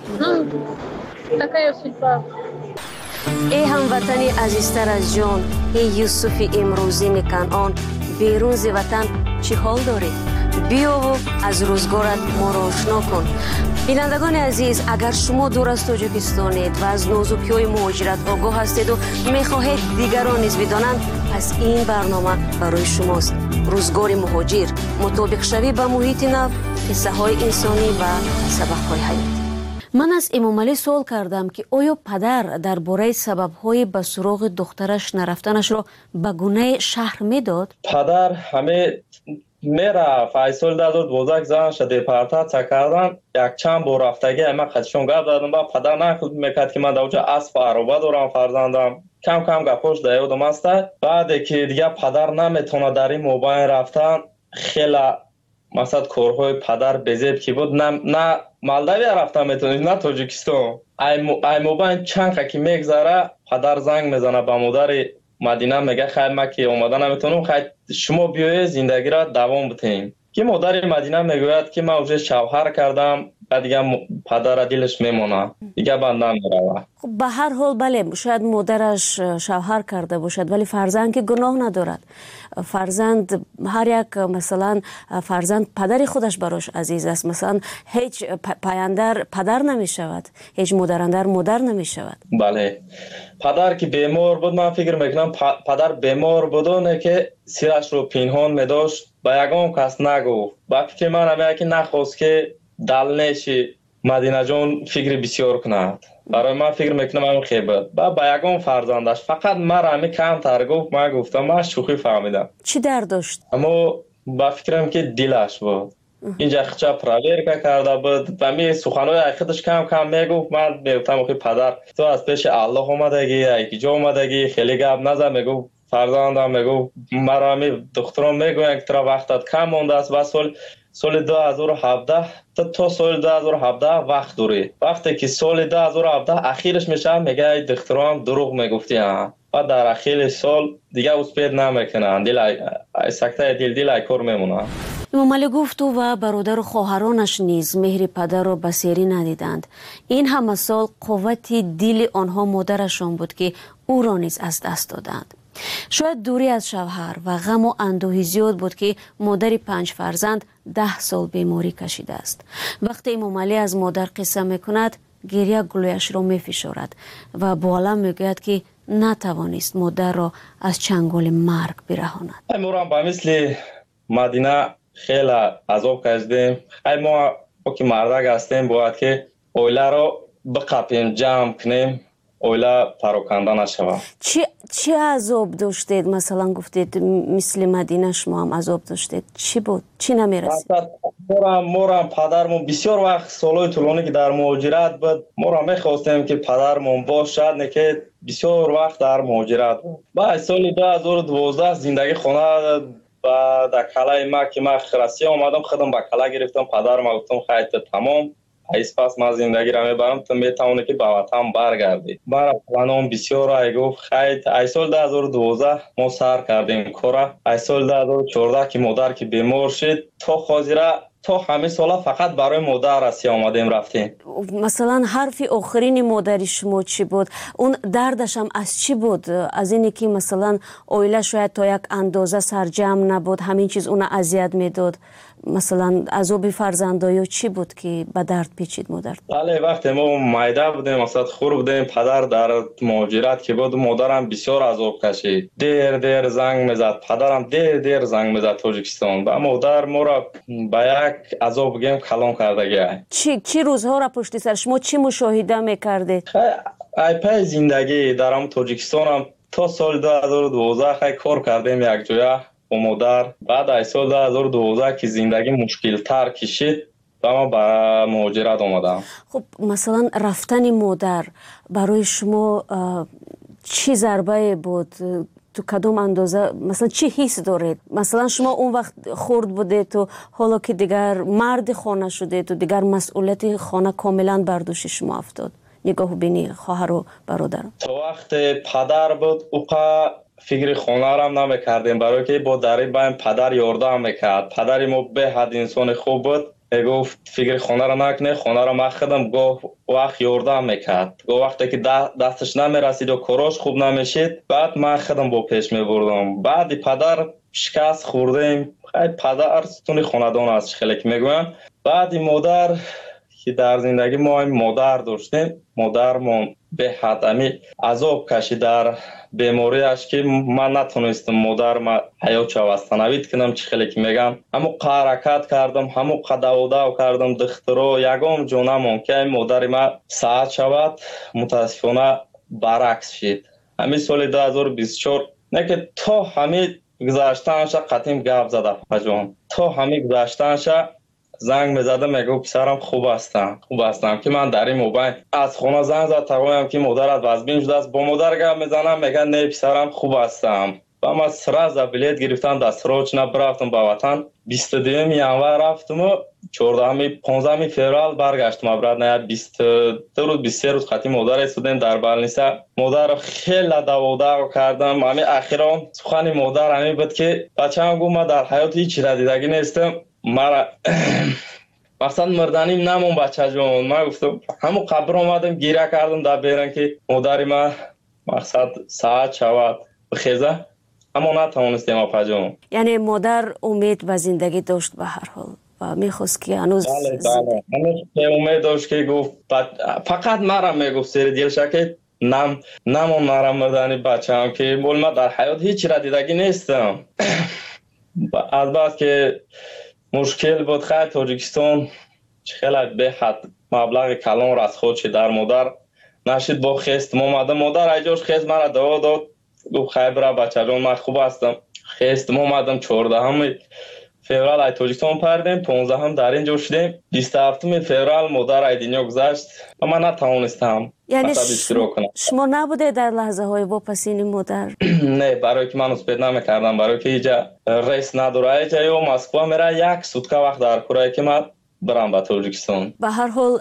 ای هموطنی عزیزتر از جان، ای یوسف امروزی کنعان، بیرون ز وطن چی حال داری؟ بیا و از روزگارت ما را آشنا کن. بینندگان عزیز، اگر شما دور از تاجیکستانید و از نازکی‌های مهاجرت آگاه هستید و میخواهید دیگران نیز بدانند، پس این برنامه برای شماست. روزگار مهاجر، مطابق شوی با محیط نو، قصه های انسانی و سبق های حیاتی. من از امام علی سوال کردم که آیا پدر درباره سبب های به سراغ دخترش نرفتنش را به گونه شهر میداد؟ پدر همه میرفت. ای سال دو هزار و دوازده زنش دیپارتاسیا کردن، یک چند بار رفتگی من خودشون گپ دادم. با پدر نقل میکرد که من در اونجا اسب عروبه دارم فرزندم. کم کم گپاش در یادم است. بعد که دیگه پدر نمیتونه در این موبایل رفتن، خیلی مثلا کارهای پدر بزیب که بود، نه نه مالداوی رفتن میتونه، نه تاجیکستان. ای موبایل چند که میگذره پدر زنگ میزنه به مادر مدینه، میگه خیر ما که اومده نمیتونم، خیر شما بیایید زندگی را دوام بدین. که مادر مدینه میگوید که من اوج شوهر کردم و دیگه پدر دلش میمونه، دیگه بندم میروه. خب به هر حال بله، شاید مادرش شوهر کرده باشد ولی فرزند که گناه ندارد. فرزند هر یک مثلا فرزند پدر خودش براش عزیز است. مثلا هیچ پایندر پدر نمی شود، هیچ مادراندر مادر نمی شود. بله، پدر که بیمار بود، من فکر میکنم پدر بیمار بودونه که سیرش رو پنهان میداشت، با یگان کس نگفت. با فکر من همه که نخواست که دلنشی مدینه جان فکر بسیار کند. برای من فکر میکنم همون خیبت با با یگان فرزندش فقط من همه کم تر گفت. من گفتم من شوخی فهمیدم. چی درد داشت؟ اما با فکرم که دلش بود. اینجا خچه پراویر کرده بود و می سخنهای خودش کم کم میگفت. من میگفتم که پدر تو از پیش الله اومدگی، یکی جا اومدگی، خیلی گپ نزن. میگفت فرزندم، میگفت مرا می دخترم میگوین که ترا وقتت کم مونده است و سال سال دو هزار و هفده تا تا سال دو هزار و هفده وقت داری. وقتی که سال دو هزار و هفده اخیرش میشه میگه ای دخترم دروغ میگفتی ها. و در اخیر سال دیگه اسپید نمیکنن، دل سکته دل دل ای کار میمونه. امام علی گفت او و برادر و خواهرانش نیز مهر پدر را بصیری ندیدند. این همه سال قوت دل آنها مادرشان بود که او را نیز از دست دادند. شاید دوری از شوهر و غم و اندوهی زیاد بود که مادر پنج فرزند ده سال بیماری کشیده است. وقتی امام علی از مادر قصه میکند، گریه گلویش را میفشارد و با علم میگوید که نتوانست مادر را از چنگال مرگ برهاند. ما با مثل مدینه خیلی عذاب کشیدیم. ما که مردک هستیم باید که اوله را بقپیم، جمع کنیم، اوله پراکنده نشود. چی چی عذاب داشتید؟ مثلا گفتید مثل مدینه شما هم عذاب داشتید. چی بود؟ چی نمیرسید؟ مورم مورم پدرمون بسیار وقت سالهای طولانی که در مهاجرت بود، مورم میخواستیم که پدرمون باشد، نه که بسیار وقت در مهاجرت بود. بعد سال دو هزار و دوازده زندگی خانه و در کلای ما که من خرسی آمدم، خودم با کلا گرفتم. پدرم گفتم خیلی تمام ایس پس من زندگی را میبرم، تو میتونی که به وطن برگردی. برای پلانم بسیار ای گفت خیلی. ای سال دو هزار و دوازده ما سر کردیم کارا. ای سال دو هزار و چهارده که مادر که بیمار شد، تا خاطره تا همه سالا فقط برای مادر راستی آمدیم رفتیم. مثلا حرف آخرین مادر شما چی بود؟ اون دردش هم از چی بود؟ از اینی که مثلا اویله شاید تا یک اندازه سرجم نبود، همین چیز اون اذیت میداد؟ مثلا عذاب فرزندایی چی بود که به درد پیچید مادر؟ بله، وقتی ما مایده بودیم، مثلا خور بودیم، پدر در مهاجرت که بود، مادرم بسیار عذاب کشید. دیر دیر زنگ میزد، پدرم دیر دیر زنگ میزد تاجیکستان. و مادر ما را به یک عذاب گیم کلان کرده. چی چی روزها را پشت سر شما چی مشاهده میکردید؟ ای پای زندگی درم تاجیکستان هم تا سال دو هزار و دوازده خیلی کار کردیم یک جایه با مادر. بعد از سال دو هزار و دوازده که زندگی مشکل تر کشید و ما به مهاجرت آمدم. خب مثلا رفتن مادر برای شما چی ضربه بود؟ تو کدوم اندازه مثلا چی حس دارید؟ مثلا شما اون وقت خرد بوده تو، حالا که دیگر مرد خانه شده تو، دیگر مسئولیت خانه کاملا بر دوش شما افتاد. نگاه بینی خواهر و برادر. تو وقت پدر بود اوقا فکر خانه را هم نمیکردیم، برای که با دری بایم پدر یاردم میکرد. پدری ما به حد انسان خوب بود، گفت فکر خانه را نکنه، خانه را من خودم گفت وقت یاردم میکرد. گفت وقتی که دستش نمیرسید و کاراش خوب نمیشید، بعد من خودم با پیش میبردم. بعد پدر شکست خوردیم. خیلی پدر ستون خاندان است خیلی که میگویم. بعد مادر که در زندگی ما مادر داشتیم، مادرمون به حتمی عذاب کشید در بیماریش که من نتونستم مادر ما حیات شوستنوید کنم. چه خیلی که میگم همو حرکت کردم، همو قدو دو کردم دخترو یگام جونمون که مادر ما ساعت شود متاسفانه برعکس شد. همین سال دو هزار و بیست و چهار نه که تا همین گذاشتنش قطعیم گپ زده پجان، تا همین گذاشتنش زنگ میزده میگه پسرم خوب هستم خوب هستم که من در این موبایل از خونه زنگ زد تقویم که مادرت وزبین شده است. با مادر گپ میزنم میگه نه پسرم خوب هستم. و من سراز بلیت گرفتم دستروچ نبرفتم با وطن. بیست و دوم ینور رفتم و چهاردهم پانزدهم فوریه برگشتم ابرد. نه بیست و دو روز بیست و سه روز خاطی مادر استودیم در بالنیسا. مادر خیلی داودا کردم. همین اخیرا سخن مادر همین بود که بچه‌ام گفت من در حیات هیچ چیز دیدگی نیستم، مرا مقصد مردنیم نمون بچه جون. من گفتم همون قبر اومدم گیره کردم در بیرن که مادری من مقصد ساعت شود بخیزه، اما نتوانستیم اپا جون. یعنی مادر امید و زندگی داشت به هر حال و میخواست که هنوز بله بله هنوز امید داشت که گفت فقط مرا میگفت سر دیل شکل نم نمون مرا مردنی بچه هم که بول من در حیات هیچ را دیدگی نیستم. البته که مشکل بود خیلی تاجیکستان خیلی به حد مبلغ کلان را از خودش در مادر نشید با خست مامده مادر ایجاش خست مرا دوا داد گفت خیلی برا بچه جان من خوب هستم. خست مامدم چهاردهم فوریه ای تاجیکستان پردیم، پانزدهم در اینجا شدیم، بیست و هفتم فوریه مادر ای دنیا گذشت و من نتوانستم. یعنی شما نبوده در لحظه های واپسین مادر؟ نه، برای که من اسپید نمیکردم، برای که اینجا ریس نداره. اینجا یا مسکو میره یک سوتکه وقت در کره که من برم به تاجیکستان. به هر حال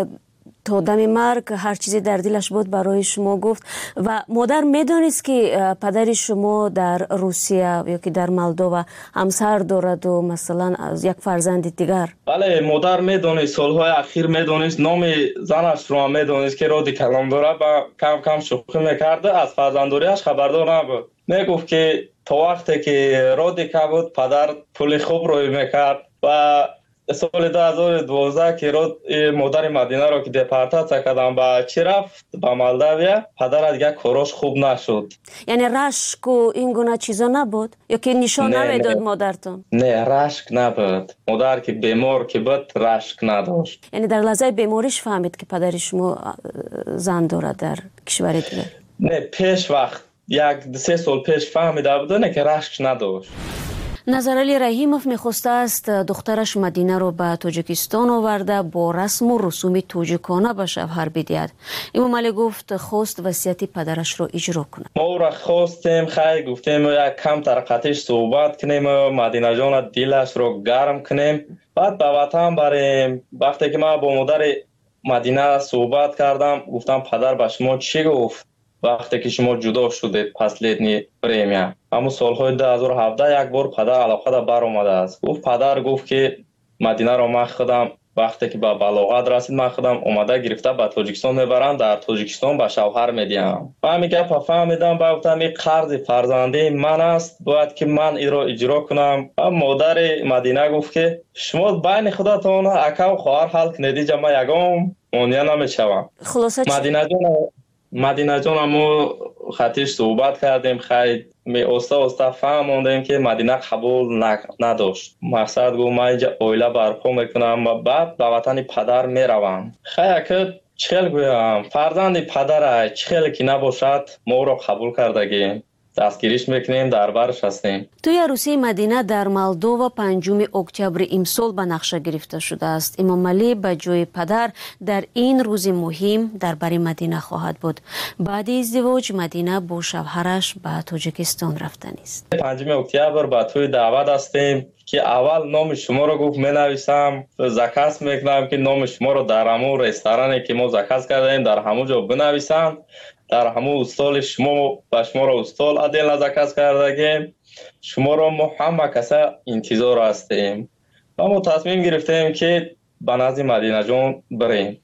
تا دم مرگ هر چیزی در دلش بود برای شما گفت. و مادر میدونست که پدر شما در روسیه یا که در مولدووا همسر دارد و مثلا از یک فرزند دیگر؟ بله مادر میدونست، سالهای اخیر میدونست، نام زنش رو میدونست که رادی کلام داره و کم کم شوخی میکرده. از فرزنداریش خبردار نبود. میگفت که تا وقتی که رادی که بود پدر پول خوب روی میکرد و سال دو هزار و دوازده که رود مادر مدینه رو که دپارتات کردم با چی رفت با مولداویا، پدر دیگه کاراش خوب نشد. یعنی رشک و این گونه چیزا نبود یا که نشان نمیداد مادرتون؟ نه رشک نبود. مادر که بیمار که بود رشک نداشت. یعنی در لحظه بیماریش فهمید که پدر شما زن داره در کشور دیگه؟ نه پیش وقت یک سه سال پیش فهمیده بود نه که رشک نداشت. نظرعلی رحیموف میخواسته است دخترش مدینه رو به تاجیکستان آورده با رسم و رسوم تاجیکانه به شوهر بدهد. امام علی گفت خواست وصیت پدرش رو اجرا کنه. ما را خواستیم خیلی گفتیم یک کم طرقتش صحبت کنیم، مدینه جان دلش رو گرم کنیم، بعد به وطن بریم. وقتی که من با مادر مدینه صحبت کردم گفتم پدر به شما چی گفت وقتی که شما جدا شدید پس لیدنی پریمیا؟ اما سالهای دو هزار و هفده یک بار پدر علاقه دا بر آمده است. گفت پدر گفت که مدینه را من خودم وقتی که به بلاغت رسید من خودم اومده گرفته به تاجیکستان میبرم، در تاجیکستان به شوهر میدیم. و همین که فهمیدم با گفتم این قرض فرزنده من است باید که من این را اجرا کنم. و مادر مدینه گفت که شما بین خودتون اکا و خواهر حل کنید، اینجا من یگام مانع نمیشوم. خلاصه مدینه جان مدینه جان همو خطیش صحبت کردیم، خیلی می استا استا فهموندیم که مدینه قبول نداشت. مقصد گفت من اینجا اویله برپا میکنم و بعد به وطن پدر میروم. خیلی که چخیل گویم فرزند پدر چخیل که نباشد ما را قبول کردگیم، دستگیریش میکنیم، در برش هستیم. توی عروسی مدینه در مولدووا پنجم اکتبر امسال به نقشه گرفته شده است. امام علی به جای پدر در این روز مهم در بر مدینه خواهد بود. بعد ازدواج مدینه با شوهرش به تاجیکستان رفتن است. پنجم اکتبر به توی دعوت هستیم که اول نام شما رو گفت می نویسم، زکات میکنم که نام شما رو در همون رستورانی که ما زکات کردیم در همون جا بنویسم، در همون استال شما و شما را استال عدل نزکست کردگیم، شما را ما همه کسا انتظار هستیم و ما تصمیم گرفتیم که به نزد مدینه جان بریم.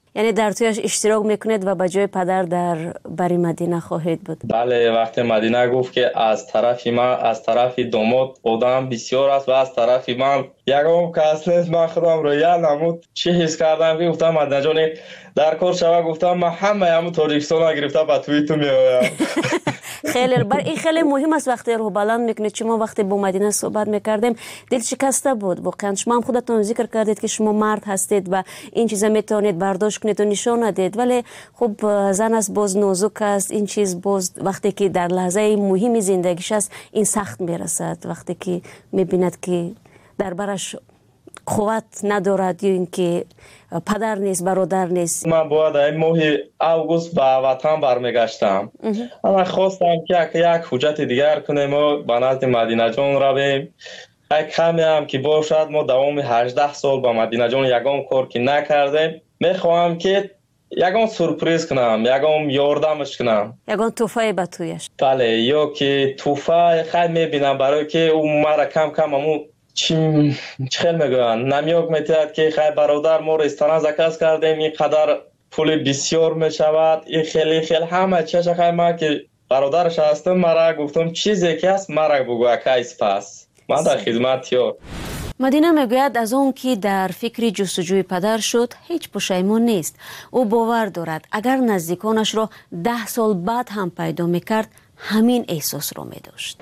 یعنی در تویش اشتراک میکنید و به جای پدر در بری مدینه خواهید بود؟ بله، وقتی مدینه گفت که از طرف من از طرف دومات آدم بسیار است و از طرف من یکم کس نیست، من خودم رو یاد نمود چی حس کردم که گفتم مدینه جان در کار شوه، گفتم من همه همون تاجیکستان گرفته به توی تو میآیم. خیلی بر این خیلی مهم است وقتی رو بلند میکنید. شما وقتی با مدینه صحبت میکردیم دل شکسته بود واقعا. شما هم خودتون ذکر کردید که شما مرد هستید و این چیزا میتونید برداشت کنید و نشان ندید، ولی خب زن است باز نازک است. این چیز باز وقتی که در لحظه مهم زندگیش است این سخت میرسد، وقتی که میبیند که در برش قوت ندارد یا اینکه پدر نیست برادر نیست. من باید این ماه اوگوست به وطن برمیگشتم. اما خواستم که یک حجت دیگر کنیم و به نزد مدینه جان رویم. یک کمی هم که باشد ما دوام هجده سال با مدینه جان یگان کار که نکردیم، میخواهم که یگان سورپریز کنم، یگان یاردمش کنم، یگان توفه به تویش. بله، یا که توفه خیلی میبینم برای که اون مرا کم کم همون چی خیلی میگوین نمیاک میتید که خیلی برادر ما رستوران زکاز کردیم اینقدر پول بسیار میشود، این خیلی خیلی همه چیز خیلی ما که برادرش هستم مرا گفتم چیزی که هست مرا بگو کیس پس من در خدمت یا. مدینه میگوید از اون که در فکر جستجوی پدر شد هیچ پشیمون نیست. او باور دارد اگر نزدیکانش را ده سال بعد هم پیدا میکرد همین احساس را میداشت.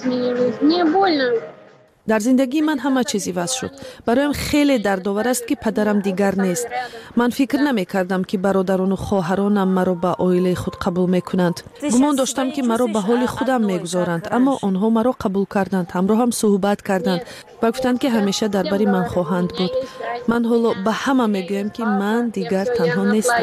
در زندگی من همه چیزی وضع شد. برایم خیلی دردآور است که پدرم دیگر نیست. من فکر نمی کردم که برادران و خواهرانم مرا به عائله خود قبول میکنند. گمان داشتم که مرا به حال خودم میگذارند، اما آنها مرا قبول کردند، همراه هم صحبت کردند و گفتند که همیشه درباره من خواهند بود. من حالا به همه میگویم که من دیگر تنها نیستم.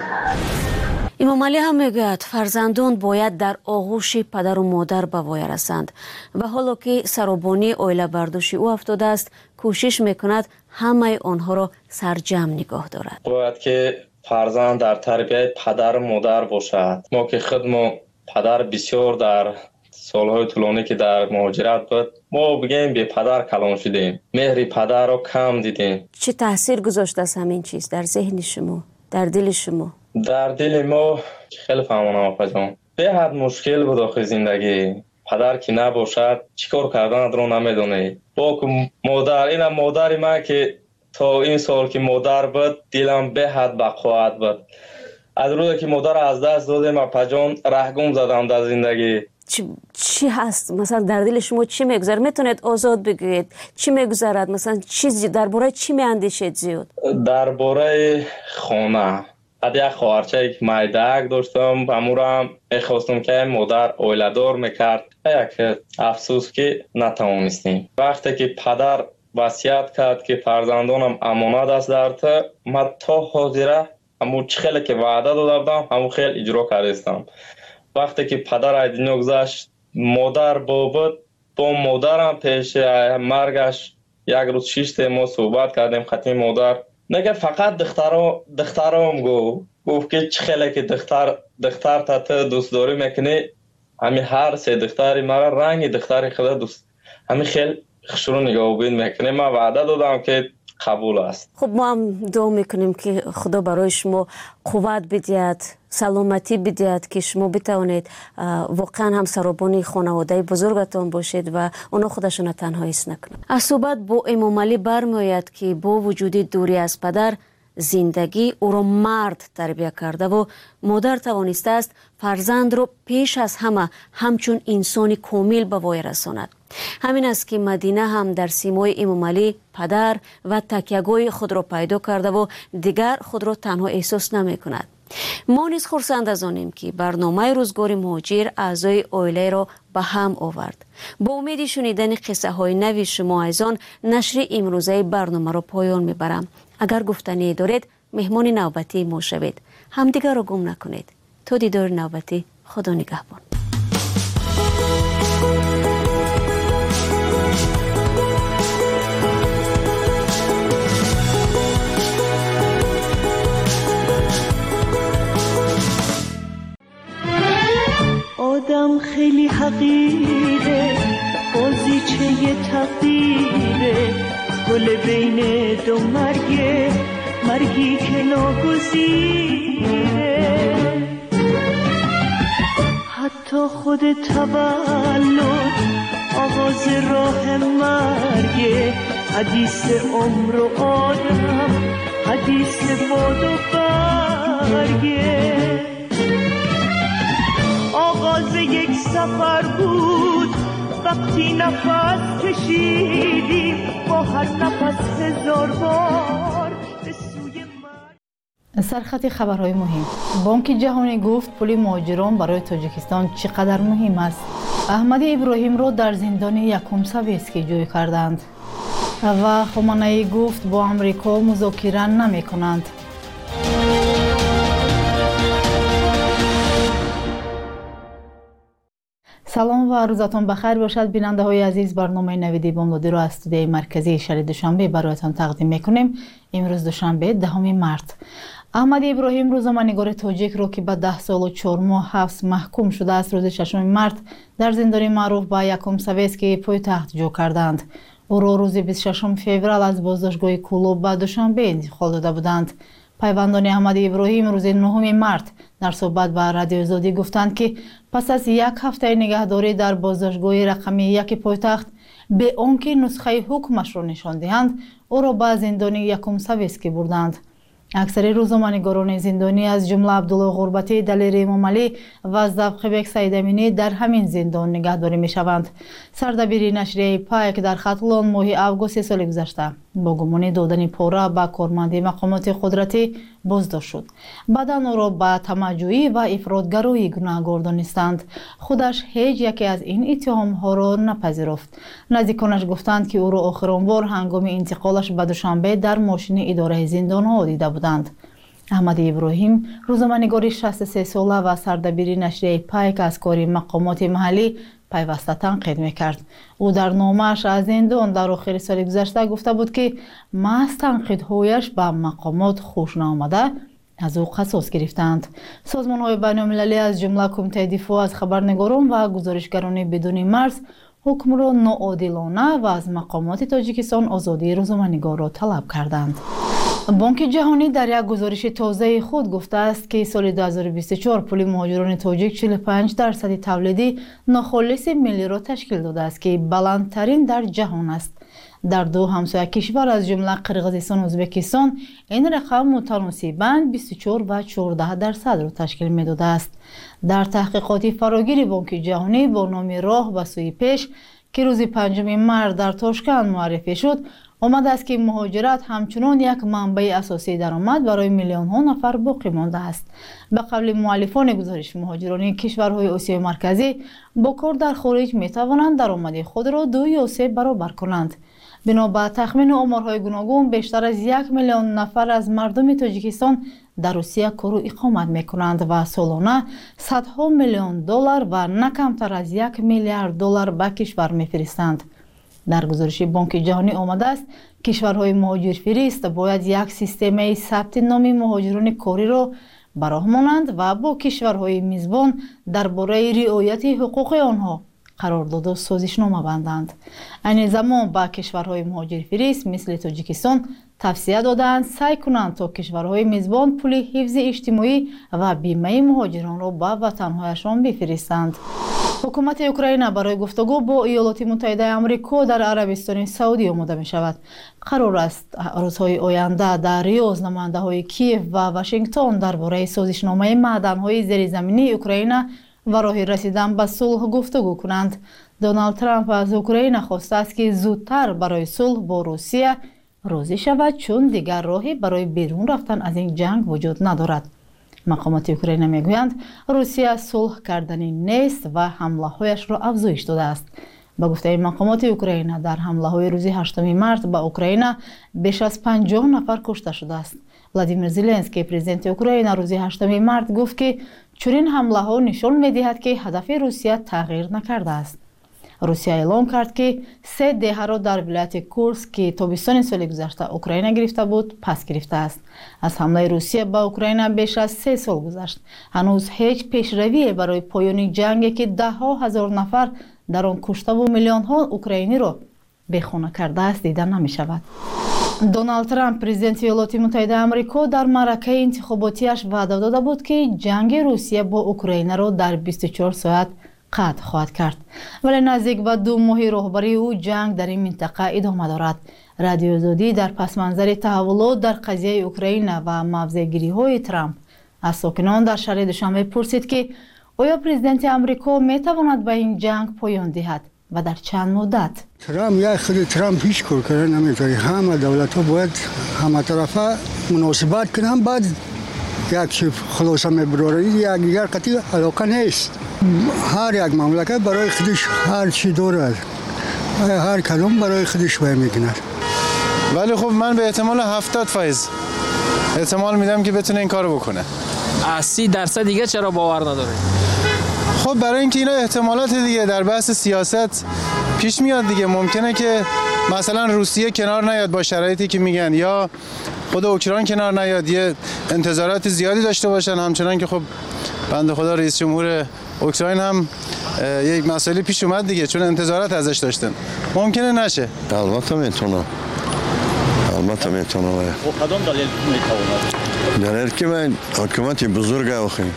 امام علی هم میگوید فرزندان باید در آغوش پدر و مادر به وای رسند و حالا که سرابانی عائله برداشت او افتاده است کوشش میکند همه آنها را سرجم نگاه دارد. باید که فرزند در تربیت پدر و مادر باشد. ما که خود ما پدر بسیار در سالهای طولانی که در مهاجرت بود ما بگیم به پدر کلان شدیم، مهر پدر را کم دیدیم. چه تاثیر گذاشته است همین چیز در ذهن شما، در دل شما؟ در دل ما خیلی فهمانم آقا جان به حد مشکل بود آخه زندگی. پدر که نباشد چیکار کردن رو نمیدونی. با که مادر اینم مادر من که تا این سال که مادر بود دلم به حد بقوت بود. از روزی که مادر از دست دادم اپا جان رهگم زدم در زندگی. چی, چی هست مثلا در دل شما چی میگذره؟ میتونید آزاد بگویید چی میگذرد؟ مثلا چیزی درباره چی میاندیشید زیاد؟ درباره خانه. بعد یک خواهرچه یک مایدک داشتم، امورم میخواستم که مادر اویلدار میکرد، یک افسوس که نتوانستیم. وقتی که پدر وصیت کرد که فرزندانم امانت است در تو، من تا حاضره همون خیلی که وعده داده بودم همون خیلی اجرا کردم. وقتی که پدر از دنیا گذشت مادر با بود، با مادرم پیش مرگش یک روز شش ما صحبت کردیم. خطی مادر نگه فقط دخترام دخترام گو گفت که چه خیلی که دختر دختر تا تو دوست داری میکنی، همین هر سه دختری مرا رنگ دختری خدا دوست همین خیلی خشرو نگاه بین میکنه. من وعده دادم که قبول است. خب ما هم دعا میکنیم که خدا برای شما قوت بدهد، سلامتی بدهد که شما بتوانید واقعا هم سرابانی خانواده بزرگتان باشید و اونا خودشون تنها حس نکنند. از صحبت با امام علی برمیآید که با وجود دوری از پدر زندگی او را مرد تربیت کرده و مادر توانسته است فرزند را پیش از همه همچون انسانی کامل به وای رساند. همین است که مدینه هم در سیمای امام علی پدر و تکیه‌گاه خود را پیدا کرده و دیگر خود را تنها احساس نمی کند. ما نیز خرسند از آنیم که برنامه روزگار مهاجر اعضای عائله را به هم آورد. با امید شنیدن قصه های نوی شما ایزان نشر امروزه برنامه را پایان میبرم. اگر گفتنی دارید مهمان نوبتی ما شوید. همدیگر را گم نکنید. تا دیدار نوبتی، خدا نگهبان. آدم خیلی حقیره، بازیچه تقدیره، گل بین دو مرگه، مرگی که ناگزیره، حتی خود تولد آغاز راه مرگه، حدیث عمر و آدم حدیث باد و برگه. آغاز یک سفر بود وقتی نفس کشیدیم با هر نفس هزار بار به سوی مرگ. سرخط خبرهای مهم. بانک جهانی گفت پول مهاجران برای تاجیکستان چقدر مهم است. احمد ابراهیم را در زندان یکم سویسکی جوی کردند و خامنه‌ای گفت با امریکا مذاکره نمی کنند. سلام و روزتان بخیر باشد بیننده های عزیز. برنامه نویدی بامدادی را از استودیوی مرکزی شهر دوشنبه برایتان تقدیم میکنیم. امروز دوشنبه دهم مارس. احمد ابراهیم روزنامه‌نگار تاجیک را که به ده سال و چهار ماه حبس محکوم شده است روز ششم مارس در زندان معروف به یکم سویسکی پایتخت جو کردند. او را روز بیست و ششم فوریه از بازداشتگاه کولوب به دوشنبه انتقال داده بودند. پیوندان احمد ابراهیم روز نهم مارس در صحبت با رادیو آزادی گفتند که پس از یک هفته نگهداری در بازداشتگاه رقمی یک پایتخت به آنکه نسخه حکمش را نشان دهند او را به زندان یکم سویسکی بردند. اکثر روزنامه‌نگاران زندانی از جمله عبدالله غربتی، دلیر امامعلی و زبخبک سیدامینی در همین زندان نگهداری می‌شوند. سردبیر نشریه پایک در خطلان ماه اوگوست سال گذشته با گمان دادن پوره به کارمند مقامات قدرتی بازداشت شد. بعدا او را به طمع‌جویی و افراط‌گرایی گناهکار دانستند. خودش هیچ یکی از این اتهام‌ها را نپذیرفت. نزدیکانش گفتند که او را آخرین بار هنگام انتقالش به دوشنبه در ماشین اداره زندان‌ها دیده بودند. احمد ابراهیم روزنامه‌نگار شصت و سه ساله و سردبیر نشریه پایک از کار مقامات محلی پیوسته تنقید میکرد. او در نامه‌اش از زندان در آخر سال گذشته گفته بود که محض تنقیدهایش به مقامات خوش نآمده از او قصاص گرفتند. سازمان‌های بین‌المللی از جمله کمیته دفاع از خبرنگاران و گزارشگران بدون مرز حکم را ناعادلانه و از مقامات تاجیکستان آزادی روزنامه‌نگار را طلب کردند. بانک جهانی در یک گزارش تازه خود گفته است که سال دو هزار و بیست و چهار پول مهاجران تاجیک چهل و پنج درصد تولیدی ناخالص ملی را تشکیل داده است که بلندترین در جهان است. در دو همسایه کشور از جمله قرقیزستان و ازبکستان این رقم متناسباً بیست و چهار و چهارده درصد را تشکیل می‌داده است. در تحقیقات فراگیر بانک جهانی با نام راه به سوی پیش که روز پنجم مارس در تاشکند معرفی شد آمده است که مهاجرت همچنان یک منبع اساسی درآمد برای میلیون ها نفر باقی مانده است. به قول مؤلفان گزارش، مهاجران کشورهای آسیای مرکزی با کار در خارج می توانند درآمد خود را دو یا سه برابر کنند. بنا به تخمین آمارهای گوناگون بیشتر از یک میلیون نفر از مردم تاجیکستان در روسیه کار و اقامت می کنند و سالانه صدها میلیون دلار و نه کمتر از یک میلیارد دلار به کشور می فرستند. در گزارش بانک جهانی آمده است کشورهای مهاجرفرست باید یک سیستم ثبت نام مهاجران کاری را براه مانند و با کشورهای میزبان درباره رعایت حقوق آنها قرارداد و سازشنامه بندند. این زمان با کشورهای مهاجرفرست مثل تاجیکستان توصیه دادند سعی کنند تا کشورهای میزبان پول حفظ اجتماعی و بیمه مهاجران را به وطنهایشان بفرستند. حکومت اوکراین برای گفتگو با ایالات متحده آمریکا در عربستان سعودی آماده می شود. قرار است روزهای آینده در ریاض نماینده های کیف و واشنگتن درباره سازشنامه معدن‌های زیرزمینی اوکراین و راه رسیدن به صلح گفتگو کنند. دونالد ترامپ از اوکراین خواسته است که زودتر برای صلح با روسیه راضی شود چون دیگر راهی برای بیرون رفتن از این جنگ وجود ندارد. مقامات اوکراین میگویند روسیه صلح کردنی نیست و حمله هایش را افزایش داده است. با گفته مقامات اوکراین در حمله های روز هشتم مارس به اوکراین بیش از پنجاه نفر کشته شده است. ولادیمیر زلنسکی پرزیدنت اوکراین روز هشتم مارس گفت که چنین حمله ها نشان می‌دهد که هدف روسیه تغییر نکرده است. روسیه اعلام کرد که سه دهه را در ولایت کورسک که تابستان سال گذشته اوکراین گرفته بود پس گرفته است. از حمله روسیه به اوکراین بیش از سه سال گذشت. هنوز هیچ پیشروی برای پایان جنگی که ده ها هزار نفر در آن کشته و میلیون ها اوکراینی را بیخانه کرده است دیده نمی شود. دونالد ترامپ президент ایالات متحده آمریکا در معرکه انتخاباتیش وعده داده بود که جنگ روسیه با اوکراین را در بیست و چهار ساعت قطع خواهد کرد، ولی نزدیک به دو ماه رهبری او جنگ در این منطقه ادامه دارد. رادیو آزادی در پس منظر تحولات در قضیه اوکراین و موضع‌گیری های ترامپ از ساکنان در شهر دوشنبه پرسید که آیا президент آمریکا می تواند به این جنگ پایان دهد و در چند مدت؟ ترامپ یا خود ترامپ هیچ کار کردن نمیتونه. همه دولت ها باید همه طرفه مناسبت کنن، بعد یک خلاصه میبراری یک دیگر قطعی علاقه نیست. هر یک مملکت برای خودش هر چی دارد، هر کدوم برای خودش باید میکند. ولی خب من به احتمال هفتاد فایز احتمال میدم که بتونه این کارو بکنه. از سی درصد دیگه چرا باور نداره؟ خب برای اینکه اینا احتمالات دیگه در بحث سیاست پیش میاد دیگه. ممکنه که مثلا روسیه کنار نیاد با شرایطی که میگن، یا خود اوکراین کنار نیاد، یه انتظارات زیادی داشته باشن. همچنان که خب بنده خدا رئیس جمهور اوکراین هم یک مسئله پیش اومد دیگه، چون انتظارات ازش داشتن. ممکنه نشه. البته میتونه. البته میتونه. و کدام دلیل میتونه؟ دلیل که من حکومت بزرگ آخه.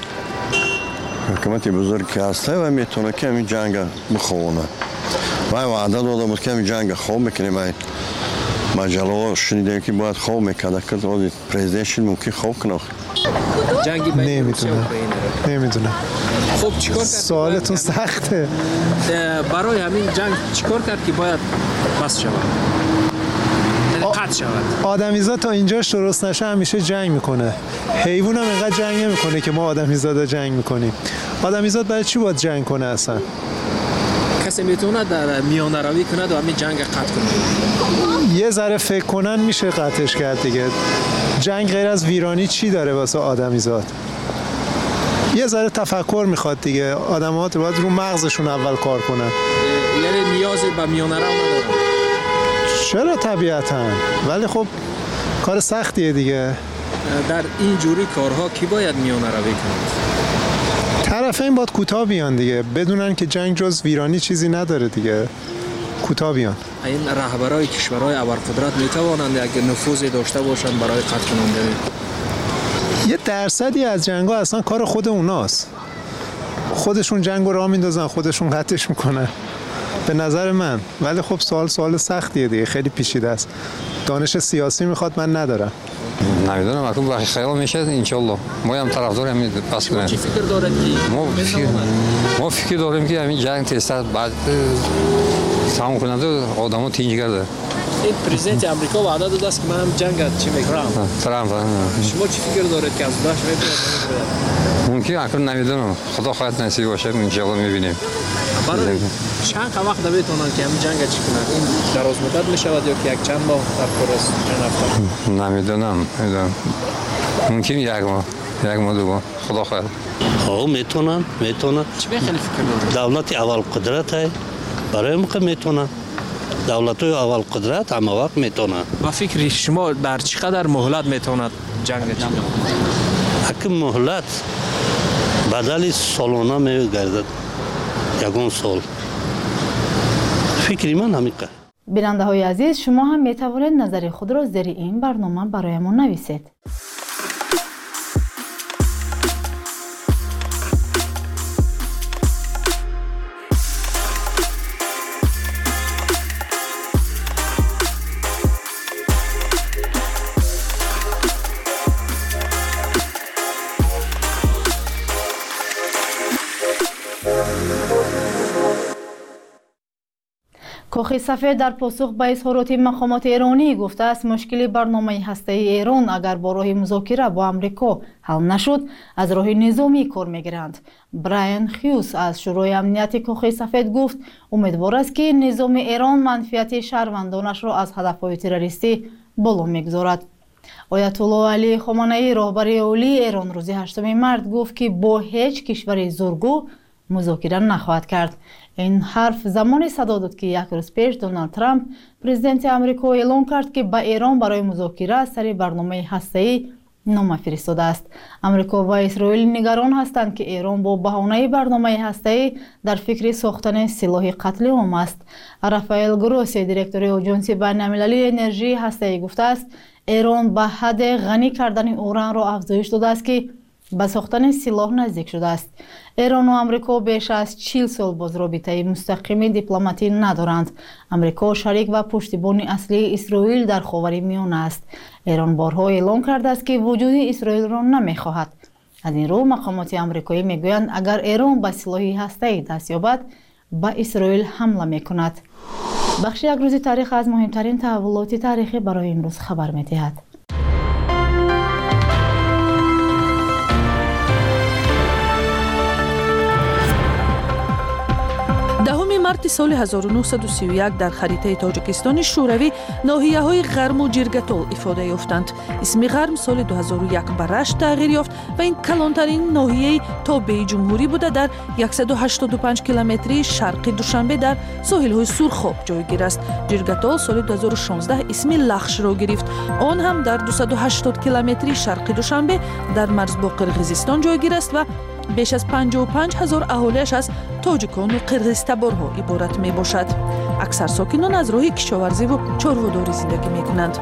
حکومت بزرگ که هسته و میتونه که این جنگ بخونه. و وعده داده بود که این جنگ خوب میکنه. من مجله شنیدم که باید خوب میکنه که پرزیدنت ممکن خوب کنه. جنگی بین روسیه و اوکراین. نمیدونم. خب چیکار کرد؟ سوالتون سخته. برای همین جنگ چیکار کرد که باید بس شود؟ قطع شود. آدمیزاد تا اینجاش درست نشه همیشه جنگ میکنه. حیوان هم اینقدر جنگ نمیکنه که ما آدمیزادا جنگ میکنیم. آدمیزاد برای چی باید جنگ کنه اصلا؟ کسی میتونه در میانه روی کنه و همین جنگ قطع کنه. یه ذره فکر کنن میشه قطعش کرد دیگه. جنگ غیر از ویرانی چی داره واسه آدمیزاد؟ یه ذره تفکر میخواد دیگه. آدم‌ها باید رو مغزشون اول کار کنن. یعنی نیاز به میانه رو ندارن. چرا طبیعتاً، ولی خب کار سختیه دیگه. در این جوری کارها کی باید میانه روی کنند؟ طرفین باید کوتاه بیان دیگه، بدونن که جنگ جز ویرانی چیزی نداره دیگه. کوتاه بیان. این رهبرای کشورهای ابرقدرت میتوانند اگه نفوذی داشته باشند برای قطع کننده؟ یه درصدی از جنگ‌ها اصلا کار خود اوناست. خودشون جنگو راه میندازن، خودشون قطعش میکنن. به نظر من. ولی خب سوال سوال سختیه دیگه، خیلی پیچیده است. دانش سیاسی میخواد، من ندارم. نمیدونم، اگه با خیال میشه انشالله ما هم طرفدار همین بس کنیم. چی فکر دارید که ما فکر ما فکر داریم که همین جنگ تست بعد تمام کننده آدمو تینج کرده. این پرزیدنت آمریکا وعده داده است که من هم جنگ چی میکنم. ترامپ. شما چی فکر دارید که از داش میاد؟ ممکن اکنون نمیدونم، خدا خواهد نصیب باشه انشالله میبینیم. برای چند وقت بتونن که همین جنگ چی کنن؟ این دراز مدت میشود یا که یک چند ماه در پرست چند هفته؟ نمیدونم، نمیدونم. ممکن یک ماه، یک ماه دو ماه، خدا خواهد. ها میتونن، میتونن. چی خیلی فکر دارید؟ دولت اول قدرت های برای موقع میتونن. دولت های اول قدرت همه وقت میتونن. با فکر شما در چقدر مهلت میتوند جنگ چی کنه؟ اگه مهلت بدل سالانه میگردد یگان سال. فکری من همین که. بیننده های عزیز، شما هم می توانید نظر خود را زیر این برنامه برایمان نویسید. کاخ سفید در پاسخ به اظهارات مقامات ایرانی گفته است مشکل برنامه هسته‌ای ایران اگر با راه مذاکره با آمریکا حل نشد از راه نظامی کار میگیرند. براین خیوس از شورای امنیت کاخ سفید گفت امیدوار است که نظام ایران منفعت شهروندانش را از هدف‌های تروریستی بالا میگذارد. آیت الله علی خامنه‌ای رهبر عالی ایران روز هشتم مارس گفت که با هیچ کشور زورگو مذاکره نخواهد کرد. این حرف زمانی صدا داد که یک روز پیش دونالد ترامپ президент آمریکا اعلام کرد که با ایران برای مذاکره سر برنامه هسته‌ای نامه فرستاده است. آمریکا و اسرائیل نگران هستند که ایران با بهانه برنامه هسته‌ای در فکر ساختن سلاح قتل عام است. رافائل گروسی دیرکتور آژانس بین‌المللی انرژی هسته‌ای گفته است ایران به حد غنی کردن اوران را افزایش داده است که به ساختن سلاح نزدیک شده است. ایران و آمریکا بیش از چهل سال باز رابطه مستقیم دیپلماتی ندارند. آمریکا شریک و پشتیبان اصلی اسرائیل در خاورمیانه است. ایران بارها اعلام کرده است که وجود اسرائیل را نمیخواهد. از این رو مقامات آمریکایی میگویند اگر ایران به سلاح هسته‌ای دست یابد به اسرائیل حمله میکند. بخش یک روز تاریخ از مهمترین تحولات تاریخی برای امروز خبر میدهد. دهم مارت سال هزار و نهصد و سی و یک در خریطه تاجیکستان شوروی ناحیه‌های غرم و جیرگاتول افاده یافتند. اسم غرم سال دو هزار و یک به رشت تغییر یافت و این کلانترین ناحیه تابع جمهوری بوده در صد و هشتاد و پنج کیلومتری شرقی دوشنبه در ساحل‌های سرخاب جایگیر است. جیرگاتول سال دو هزار و شانزده اسم لخش را گرفت. آن هم در دویست و هشتاد کیلومتری شرقی دوشنبه در مرز با قرقیزستان جایگیر است و بیش از پنجاه و پنج هزار اهالیش از تاجیکان و قرغیزتبارها عبارت می باشد. اکثر ساکنان از راه کشاورزی و چارواداری زندگی می کنند.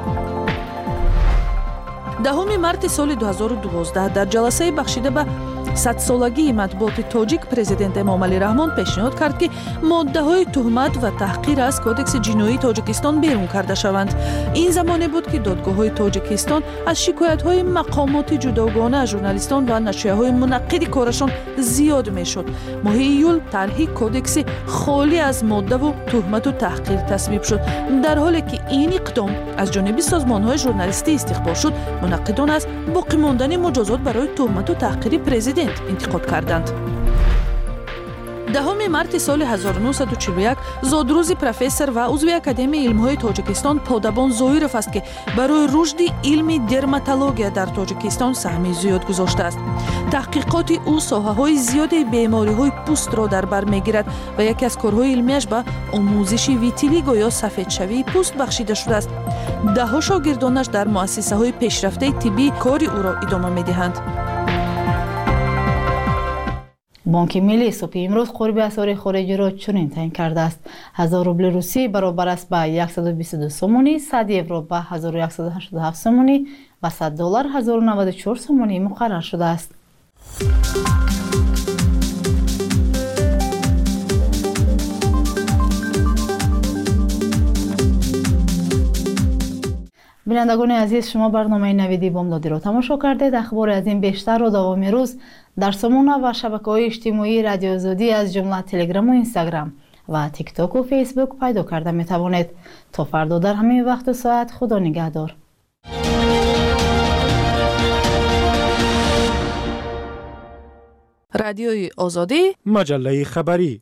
دهم مارت سال دو هزار و دوازده در جلسه بخشیده به صد سالگی مطبوعات تاجیک پرزیدنت امامعلی رحمان پیشنهاد کرد که ماده‌های تهمت و تحقیر از کودکس جنایی تاجیکستان بیرون کرده شوند. این زمانی بود که دادگاه‌های تاجیکستان از شکایت‌های مقامات جداگانه از ژورنالیستان و نشریه‌های منقد کارشان زیاد می‌شد. ماه ایول طرح کودکس خالی از ماده و تهمت و تحقیر تصویب شد. در حالی که این اقدام از جانب سازمان‌های ژورنالیستی استقبال شد، منقدان از باقی ماندن مجازات برای تهمت و تحقیر پرزیدنت انتقاد کردند. دهم مارت سال هزار و نهصد و چهل و یک زادروز پروفسور و عضو اکادمی علم‌های تاجیکستان پادابان زویرов است که برای رشد علم درماتولوژی در تاجیکستان سهمی زیاد گذاشته است. تحقیقات او ساحه‌های زیاد بیماری‌های پوست را در بر می‌گیرد و یکی از کارهای علمیش به آموزش ویتیلیگو یا سفیدشوی پوست بخشیده شده است. ده‌ها شاگردانش در مؤسسه‌های پیشرفته طبی کار او را ادامه می‌دهند. بانک ملی صبح امروز قرب اسعار خارجی را چنین تعیین کرده است. هزار روبل روسی برابر است به صد و بیست و دو سومونی، صد یورو به هزار و صد و هشتاد و هفت سومونی و صد دلار هزار و نود و چهار سومونی مقرر شده است. بینندگان عزیز، شما برنامه نویدی بامدادی را تماشا کردید. اخبار از این بیشتر را دوام روز در سامانه و شبکه‌های اجتماعی رادیو آزادی از جمله تلگرام و اینستاگرام و تیک تاک و فیسبوک پیدا کرده می توانید. تا فردا در همین وقت و ساعت، خدا نگهدار. رادیوی آزادی، مجله خبری.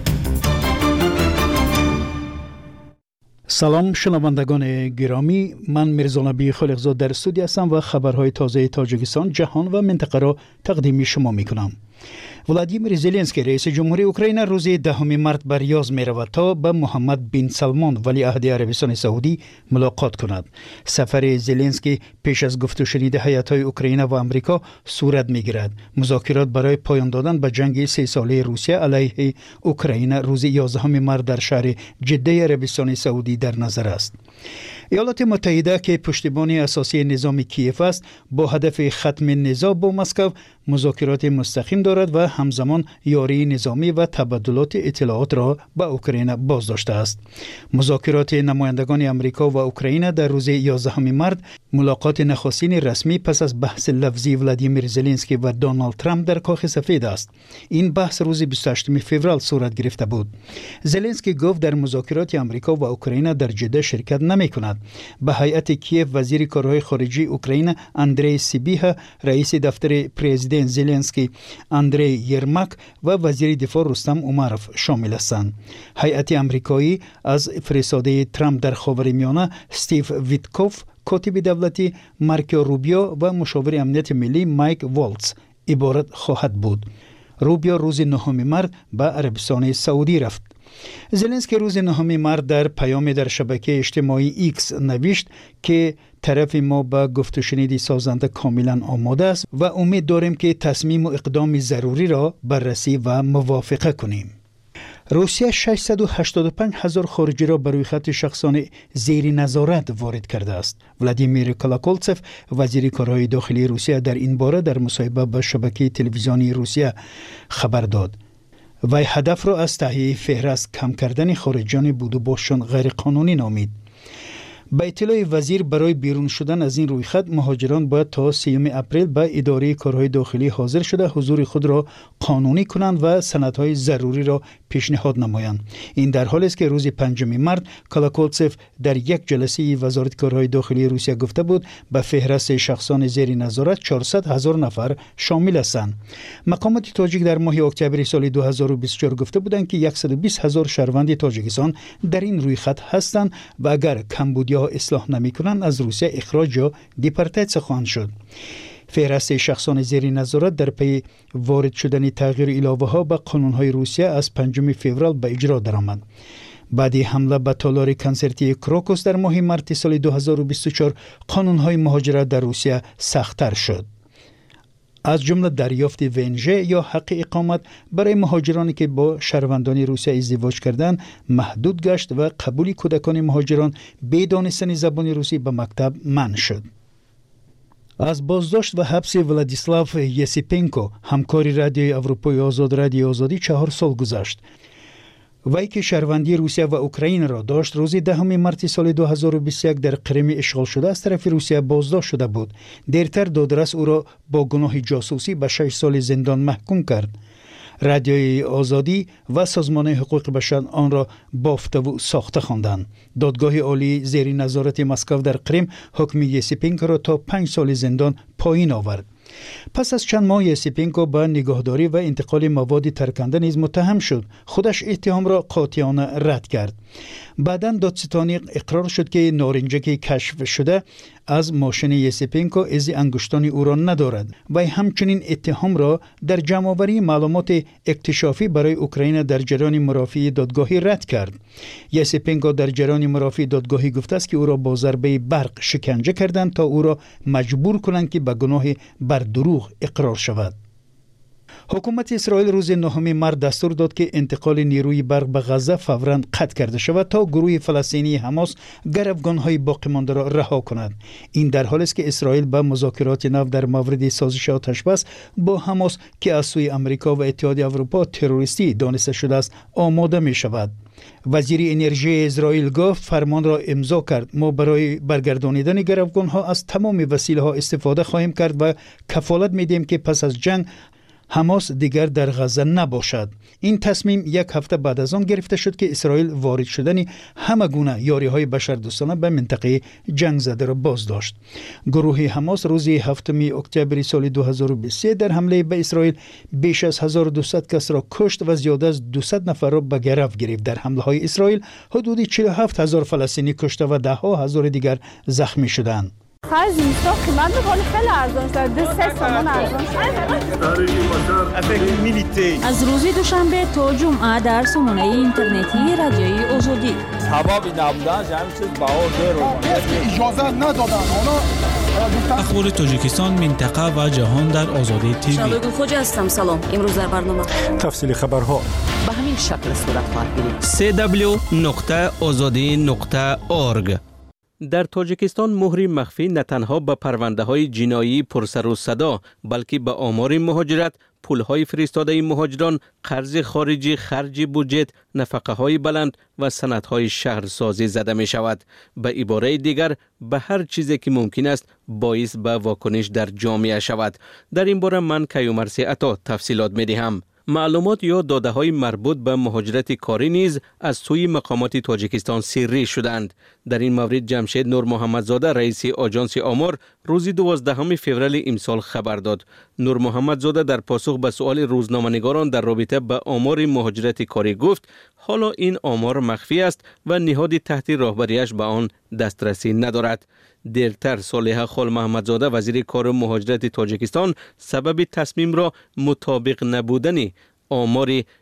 سلام شنوندگان گرامی، من میرزا نبی خالقزاد در استودیو هستم و خبرهای تازه تاجیکستان، جهان و منطقه را تقدیم شما می کنم. ولادیمیر زلنسکی رئیس جمهوری اوکراین روز دهم مارت به ریاض می رود تا با محمد بن سلمان ولیعهد عربستان سعودی ملاقات کند. سفر زلنسکی پیش از گفت و شنید هیات‌های اوکراین و آمریکا صورت می گیرد. مذاکرات برای پایان دادن به جنگ سه ساله روسیه علیه اوکراین روز یازدهم مارت در شهر جده عربستان سعودی در نظر است. ایالات متحده که پشتیبانی اساسی نظام کیف است، با هدف ختم نزاع با مسکو مذاکرات مستقیم دارد و همزمان یاری نظامی و تبادلات اطلاعات را به اوکراین باز داشته است. مذاکرات نمایندگان امریکا و اوکراین در روز یازدهم مارت ملاقات نخستین رسمی پس از بحث لفظی ولادیمیر زلنسکی و دونالد ترامپ در کاخ سفید است. این بحث روز بیست و هشتم فوریه صورت گرفته بود. زلنسکی گفت در مذاکرات امریکا و اوکراین در جده شرکت نمی کند. به هیئت کیف وزیر کارهای خارجی اوکراین اندری سیبیها، رئیس دفتر پرزیدنت زلنسکی اندری یرماک و وزیر دفاع رستم امروف شامل هستند. هیئت امریکایی از فرستاده ترامپ در خاورمیانه استیو ویتکوف، کاتب دولتی مارکو روبیو و مشاور امنیت ملی مایک والتز عبارت خواهد بود. روبیو روز نهم مارت به عربستان سعودی رفت. زلنسکی روز نهم مارس در پیام در شبکه اجتماعی ایکس نوشت که طرف ما به گفت و شنید سازنده کاملا آماده است و امید داریم که تصمیم و اقدام ضروری را بررسی و موافقه کنیم. روسیه ششصد و هشتاد و پنج هزار خارجی را بر روی خط شخصان زیر نظارت وارد کرده است. ولادیمیر کلاکولتسف وزیر کارهای داخلی روسیه در این باره در مصاحبه با شبکه تلویزیونی روسیه خبر داد. وی هدف را از تهیه فهرست کم کردن خارجیان بود و باشان غیر قانونی نامید. با اطلاع وزیر برای بیرون شدن از این رویخط مهاجران باید تا سیوم اپریل به اداره کارهای داخلی حاضر شده حضور خود را قانونی کنند و سندهای ضروری را پیشنهاد نمایند. این در حالی است که روز پنجم مارس کلاکولتسف در یک جلسه وزارت کارهای داخلی روسیه گفته بود به فهرست شخصان زیر نظارت چهارصد هزار نفر شامل هستند. مقامات تاجیک در ماه اکتبر سال دو هزار و بیست و چهار گفته بودند که صد و بیست هزار شهروند تاجیکستان در این رویخط هستند و اگر کمبودیا اصلاح نمی کنند از روسیه اخراج یا دیپورتاسیون خواهند شد. فهرست شخصان زیر نظارت در پی وارد شدن تغییر الهه ها به قانون های روسیه از پنجم فوریه به اجرا درآمد. بعد حمله به تالار کنسرتی کراکوس در ماه مارس سال دو هزار و بیست و چهار قانون های مهاجرت در روسیه سخت‌تر شد. از جمله دریافت ونژه یا حق اقامت برای مهاجرانی که با شهروندان روسیه ازدواج کردند محدود گشت و قبول کودکان مهاجران به دانستن زبان روسی به مکتب منع شد. از بازداشت و حبس ولادیسلاو یسیپنکو همکار رادیوی اروپای آزاد رادیو آزادی چهار سال گذشت. وی که شهروندی روسیه و اوکراین را داشت روز دهم مارس سال دو هزار و بیست و یک در کرم اشغال شده از طرف روسیه بازداشت شده بود. دیرتر دادرس او را با گناه جاسوسی به شش سال زندان محکوم کرد. رادیوی آزادی و سازمان حقوق بشر آن را بافته و ساخته خواندند. دادگاه عالی زیر نظارت مسکو در کرم حکم یسیپنکو را تا پنج سال زندان پایین آورد. پس از چند ماه یسیپنکو به نگهداری و انتقال مواد ترکنده نیز متهم شد. خودش اتهام را قاطعانه رد کرد. بعداً دادستانی اقرار شد که نارنجکی کشف شده از ماشین یسیپنکو از انگشتان او را ندارد و همچنین اتهام را در جمع‌آوری معلومات اکتشافی برای اوکراین در جریان مرافعه دادگاهی رد کرد. یسیپنکو در جریان مرافعه دادگاهی گفته است که او را با ضربه برق شکنجه کردند تا او را مجبور کنند که به گناه بر دروغ اقرار شود. حکومت اسرائیل روز نهم مارس دستور داد که انتقال نیروی برق به غزه فوراً قطع کرده شود تا گروه فلسطینی حماس گروگان‌های باقی مانده را رها کند. این در حالی است که اسرائیل به مذاکرات نو در مورد سازش آتش‌بس با حماس که از سوی آمریکا و اتحادیه اروپا تروریستی دانسته شده است آماده می شود. وزیر انرژی اسرائیل گفت فرمان را امضا کرد. ما برای برگردانیدن گروگان‌ها از تمام وسیله‌ها استفاده خواهیم کرد و کفالت می‌دهیم که پس از جنگ حماس دیگر در غزه نباشد. این تصمیم یک هفته بعد از آن گرفته شد که اسرائیل وارد شدن همه گونه یاری‌های بشردوستانه به منطقه جنگ زده را باز داشت. گروه حماس روز هفتم اکتبر سال دو هزار و بیست و سه در حمله به اسرائیل بیش از هزار و دویست کس را کشت و زیاده از دویست نفر را به گرفت گرفت. در حمله‌های اسرائیل حدود چهل و هفت هزار فلسطینی کشته و ده ها هزار دیگر زخمی شدند. خرج اینستا قیمت می‌کنه خیلی ارزان شده. دو سه تومان ارزان شده. از روز دوشنبه تا جمعه در سامانه اینترنتی رادیوی آزادی. ثوابی نبودن همین چیز باور داره. اجازه ندادن. اونا اخبار تاجیکستان، منطقه و جهان در آزادی تیوی. شادو خوج هستم. سلام. امروز در برنامه تفصیل خبرها به همین شکل صورت خواهد گرفت. سی دبلیو نقطه آزادی نقطه اورگ. در تاجیکستان مهری مخفی نه تنها به پرونده های جنایی پرسر و صدا بلکه به آمار مهاجرت، پول های فرستاده مهاجران، قرض خارجی، خرج بودجه، نفقه های بلند و سند های شهرسازی زده می شود. به عباره دیگر به هر چیزی که ممکن است باعث به واکنش در جامعه شود. در این باره من کیومرثی عطا تفصیلات می دهم. معلومات یا داده های مربوط به مهاجرت کاری نیز از سوی مقامات تاجیکستان سری شدند. در این مورد جمشید نور محمدزاده رئیس آژانس آمار روز دوازدهم فوریه امسال خبر داد. نور محمدزاده در پاسخ به سؤال روزنامه‌نگاران در رابطه با آمار مهاجرت کاری گفت حالا این آمار مخفی است و نهاد تحت راهبریش به آن دسترسی ندارد. دیرتر صالحه خال محمدزاده وزیر کار و مهاجرت تاجیکستان سبب تصمیم را مطابق نبودن آمار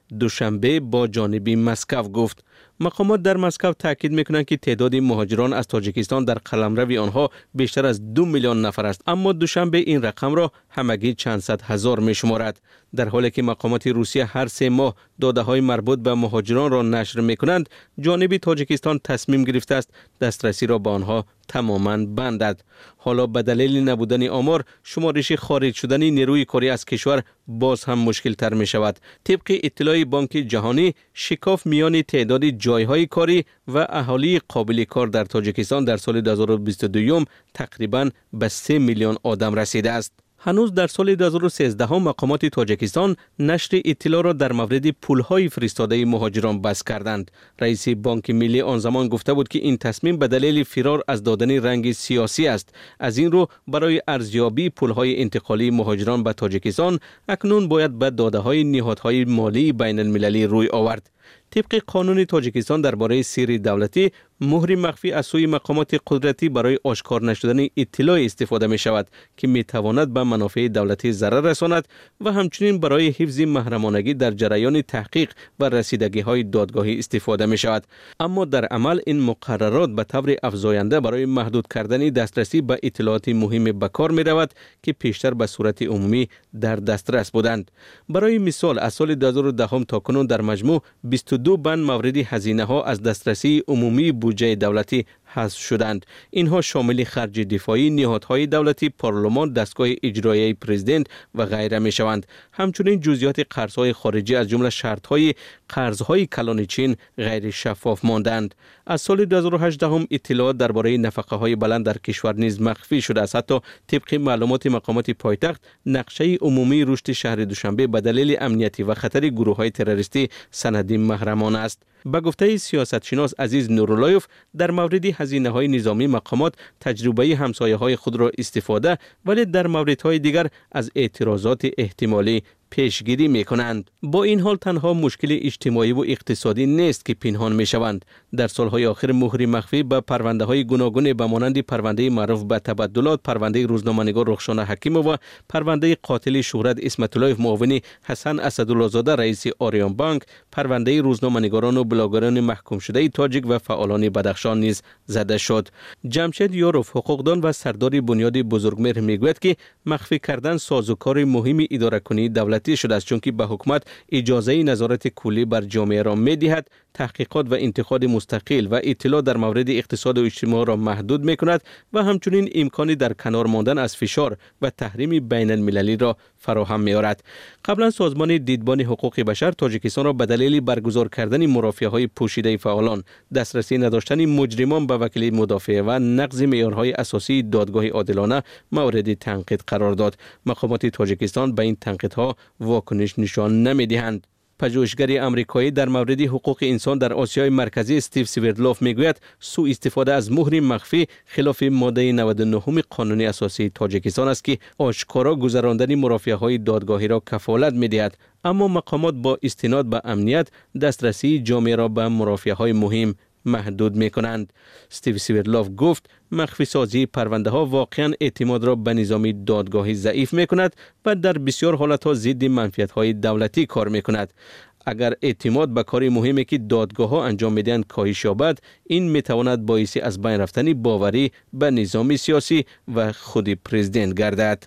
دوشنبه با جانب مسکو گفت. مقامات در مسکو تاکید میکنند که تعداد مهاجران از تاجیکستان در قلمرو آنها بیشتر از دو میلیون نفر است، اما دوشنبه این رقم را همگی چند صد هزار میشمارد. در حالی که مقامات روسیه هر سه ماه داده های مربوط به مهاجران را نشر میکنند، جانب تاجیکستان تصمیم گرفته است دسترسی را به آنها تماما بندد. حالا به دلیل نبودن آمار، شمارش خارج شدن نیروی کاری از کشور باز هم مشکل تر می شود. طبق اطلاع بانک جهانی، شکاف میان تعداد جایهای کاری و اهالی قابل کار در تاجیکستان در سال دو هزار و بیست و دو تقریباً به سه میلیون آدم رسیده است. هنوز در سال دو هزار و سیزده مقامات تاجیکستان نشر اطلاع را در مورد پولهای فرستاده مهاجران بس کردند. رئیس بانک ملی آن زمان گفته بود که این تصمیم به دلیل فرار از دادن رنگ سیاسی است. از این رو برای ارزیابی پولهای انتقالی مهاجران به تاجیکستان اکنون باید به داده های نهادهای مالی بین المللی روی آورد. طبق قانون تاجیکستان درباره سیر دولتی، مهر مخفی از سوی مقامات قدرتی برای آشکار نشدن اطلاع استفاده می شود که می تواند به منافع دولتی ضرر رساند و همچنین برای حفظ محرمانگی در جریان تحقیق و رسیدگی های دادگاهی استفاده می شود. اما در عمل این مقررات به طور افزاینده برای محدود کردن دسترسی به اطلاعات مهم به کار می رود که پیشتر به صورت عمومی در دسترس بودند. برای مثال، از سال دو هزار و ده تا کنون در مجموع بیست و دو بند مورد هزینه ها از دسترسی عمومی بودجه دولتی حذف شدند. اینها شامل خرج دفاعی، نهادهای دولتی، پارلمان، دستگاه اجرایی پرزیدنت و غیره می شوند. همچنین جزئیات قرضهای خارجی از جمله شرطهای قرضهای کلان چین غیر شفاف ماندند. از سال دو هزار و هجده اطلاعات درباره نفقه های بلند در کشور نیز مخفی شده است. حتی طبق معلومات مقامات پایتخت، نقشه عمومی رشد شهر دوشنبه به دلیل امنیتی و خطر گروه های تروریستی سندی محرمانه است. به گفته سیاستشناس عزیز نوراللهیف، در مورد هزینه های نظامی مقامات تجربه همسایه های خود را استفاده، ولی در موردهای دیگر از اعتراضات احتمالی پیشگیری می کنند. با این حال تنها مشکل اجتماعی و اقتصادی نیست که پنهان می شوند. در سالهای آخر مهر مخفی به پرونده های گوناگون به مانند پرونده معروف به تبدلات، پرونده روزنامه‌نگار رخشان حکیمو و پرونده قاتل شهرت اسمت الله معاون حسن اسدالله زاده رئیس آریان بانک، پرونده روزنامه‌نگاران و بلاگران محکوم شده تاجیک و فعالان بدخشان نیز زده شد. جمشید یاروف، حقوقدان و سردار بنیاد بزرگمهر میگوید که مخفی کردن سازوکار مهم اداره کنی دولتی شده است، چون که به حکومت اجازه نظارت کلی بر جامعه را می‌دهد، تحقیقات و انتقاد مستقل و اطلاع در مورد اقتصاد و اجتماع را محدود می‌کند و همچنین امکانی در کنار ماندن از فشار و تحریم بین المللی را فراهم می‌آورد. قبلا سازمان دیدبان حقوق بشر تاجیکستان را به دلیل برگزار کردن مرافعه‌های پوشیده فعالان، دسترسی نداشتن مجرمان به وکیل مدافع و نقض معیارهای اساسی دادگاه عادلانه مورد تنقید قرار داد. مقامات تاجیکستان به این تنقیدها واکنش نشان نمی‌دهند. پژوهشگر آمریکایی در مورد حقوق انسان در آسیای مرکزی استیو سویردلوف میگوید سوء استفاده از مهر مخفی خلاف ماده نود و نه قانون اساسی تاجیکستان است که آشکارا گذراندن مرافعه‌های دادگاهی را کفالت می‌دهد، اما مقامات با استناد به امنیت دسترسی جامعه را به مرافعه‌های مهم محدود می کنند. استیو سویردلوف گفت مخفی سازی پرونده ها واقعا اعتماد را به نظام دادگاهی ضعیف می کند و در بسیار حالت ها ضد منفعت های دولتی کار می کند. اگر اعتماد به کاری مهمی که دادگاه ها انجام می دهند کاهش یابد، این می تواند باعث از بین رفتن باوری به نظام سیاسی و خود پرزیدنت گردد.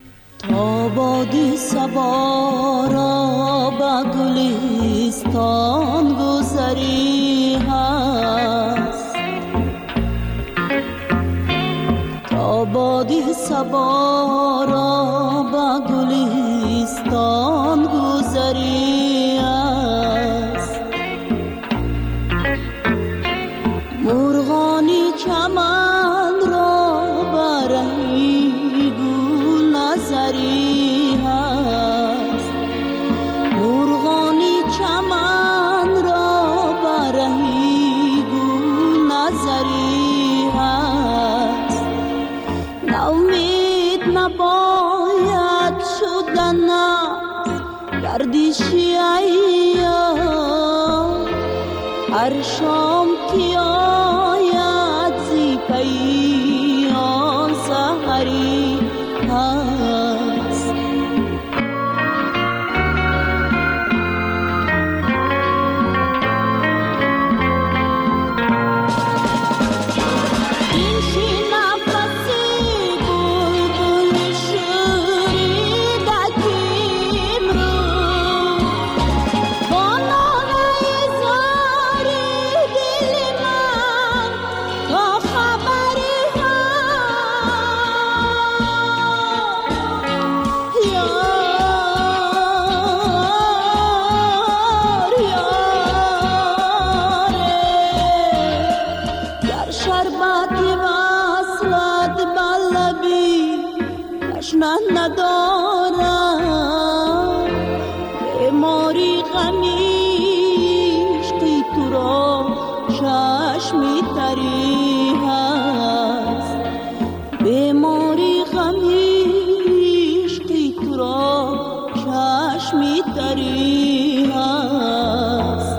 آبادی سبا را به گلستان گذری هست، آبادی سبا را به گلستان گذری هست، مرغانی چمن را برهی گل نظری هست، مرغانی چمن را برهی گل نظری هست، نومید نباید شدن گردشی ایام، هر شام که آید زی پیام سحری هست. ندارم بیماری غمیشقی تو را چشمی تری هست بیماری غمیشقی تو را چشمی تری هست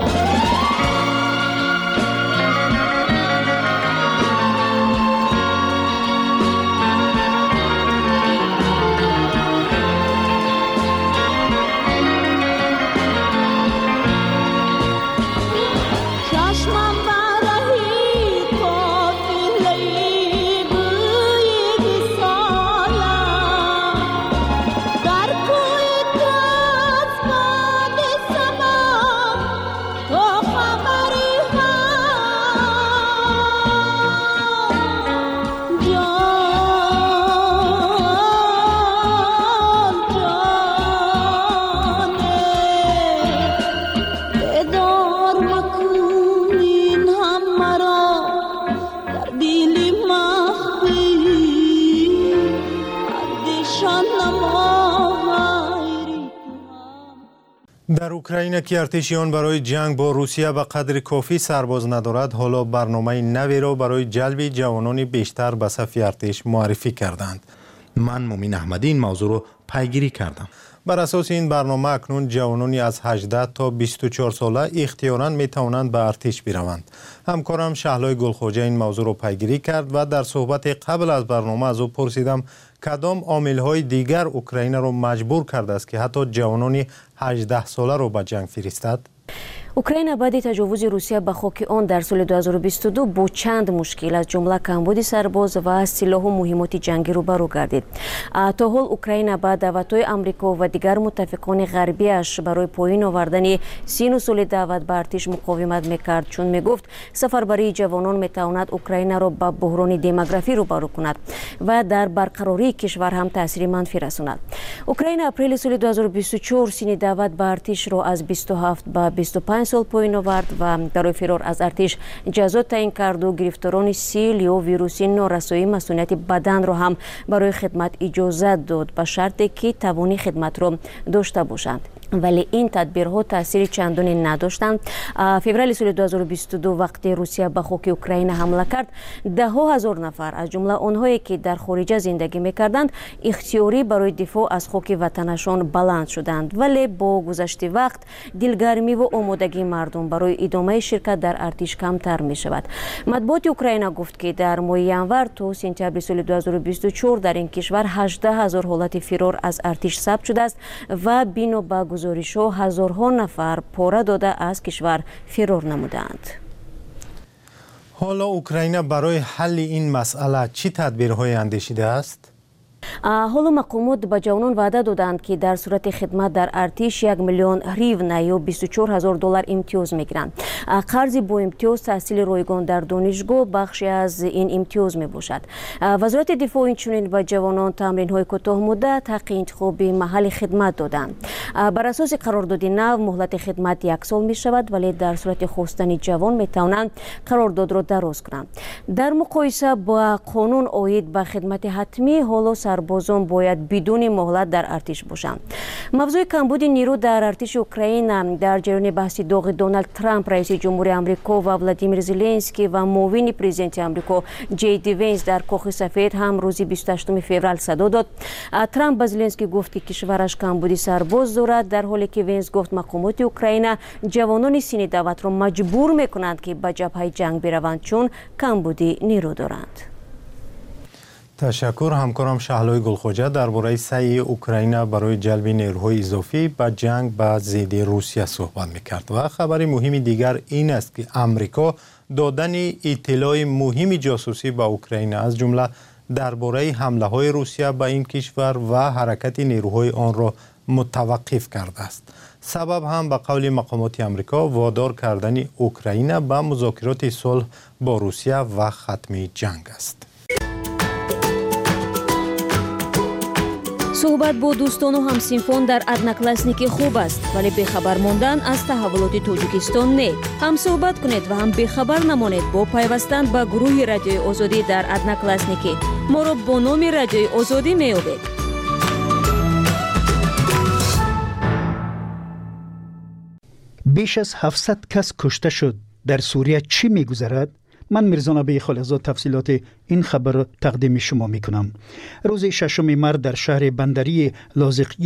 در اوکراین که ارتشیان برای جنگ با روسیه به قدر کافی سرباز ندارد، حالا برنامه نوی را برای جلب جوانان بیشتر به صف ارتش معرفی کردند. من مومین احمدی این موضوع را پیگیری کردم. بر اساس این برنامه اکنون جوانانی از هجده تا بیست و چهار ساله اختیاراً می توانند به ارتش بروند. همکارم شهلای گلخوجه این موضوع را پیگیری کرد و در صحبت قبل از برنامه از او پرسیدم کدام عامل‌های دیگر اوکراین را مجبور کرده است که حتی جوانان هجده ساله را به جنگ فرستد؟ اوکراین بعد تجاوز روسیه به خاک آن در سال دو هزار و بیست و دو با چند مشکل از جمله کمبود سرباز و سلاح و مهمات جنگی روبرو گردید. تا حال اوکراین با دعوت‌های آمریکا و دیگر متفقان غربیش برای پایین آوردن سین سال دعوت به ارتش مقاومت میکرد، چون میگفت سفربری جوانان میتواند اوکراین را به بحران دموگرافی روبرو کند و در برقراری کشور هم تاثیر منفی رساند. اوکراین اپریل سال دو هزار و بیست و چهار سین دعوت به ارتش را از بیست و هفت به بیست و پنج سال پایین آورد و برای فرار از ارتش جزا تعیین کرد و گرفتاران سیل یا ویروسی نارسایی مسئولیت بدن را هم برای خدمت اجازه داد به شرطی که توان خدمت را داشته باشند. ولی این تدبیرها تاثیر چندانی نداشتند. فوریه سال دو هزار و بیست و دو وقتی روسیه به خاک اوکراین حمله کرد، ده ها هزار نفر از جمله آنهایی که در خارج زندگی میکردند اختیاری برای دفاع از خاک وطنشان بلند شدند. ولی با گذشت وقت دلگرمی و آمادگی مردم برای ادامه شرکت در ارتش کمتر می شود. مطبوعات اوکراین گفت که در ماه ینور تا سپتامبر سال دو هزار و بیست و چهار در این کشور هجده هزار حالت فرار از ارتش ثبت شده است و بنا به گزارش‌ها هزارها نفر پاره داده از کشور فرار نمودند. حالا اوکراین برای حل این مسئله چی تدبیرهای اندیشیده است؟ حالا مقامات به جوانان وعده دادند که در صورت خدمت در ارتش یک میلیون هریون یا بیست و چهار هزار دلار امتیاز میگیرند. قرض با امتیاز تحصیل رایگان در دانشگاه بخشی از این امتیاز می باشد. وزارت دفاع اینچنین به جوانان تمرین های کوتاه مدت حق انتخاب محل خدمت دادند. بر اساس قرارداد نو مهلت خدمت یک سال می شود، ولی در صورت خواستن جوان می توانند قرارداد را دراز کنند. در مقایسه با قانون عاید به خدمت حتمی، حالا سربازان باید بدون مهلت در ارتش باشند. موضوع کمبود نیرو در ارتش اوکراین در جریان بحث داغ دونالد ترامپ رئیس جمهوری آمریکا و ولادیمیر زلنسکی و معاون پرزیدنت آمریکا جی دی وینس در کاخ سفید هم روز بیست و هشتم فوریه صدا داد. ترامپ به زلنسکی گفت که کشورش کمبود سرباز دارد، در حالی که وینس گفت مقامات اوکراین جوانان سین دعوت را مجبور میکنند که به جبهه جنگ بروند چون کمبود نیرو دارند. تشکر. همکارم شهلای گلخوجه درباره سعی اوکراین برای جلب نیروهای اضافی به جنگ با ضد روسیه صحبت میکرد. و خبر مهم دیگر این است که امریکا دادن اطلاع مهم جاسوسی به اوکراین از جمله درباره حمله های روسیه به این کشور و حرکت نیروهای آن را متوقف کرده است. سبب هم به قول مقامات امریکا وادار کردن اوکراین به مذاکرات صلح با روسیه و ختم جنگ است. صحبت با دوستان و همسنفان در ادناکلاسنیکی خوب است، ولی بخبر ماندن از تحولات تاجیکستان نه. هم صحبت کنید و هم بخبر نمانید با پیوستن به گروه رادیوی آزادی در ادناکلاسنیکی. ما را با نام رادیوی آزادی میابید. بیش از هفتصد کس کشته شد. در سوریه چی می‌گذرد؟ من میرزا نبی خالقزاد تفصیلات این خبر را تقدیم شما میکنم. روز ششم مرداد در شهر بندری لاذقیه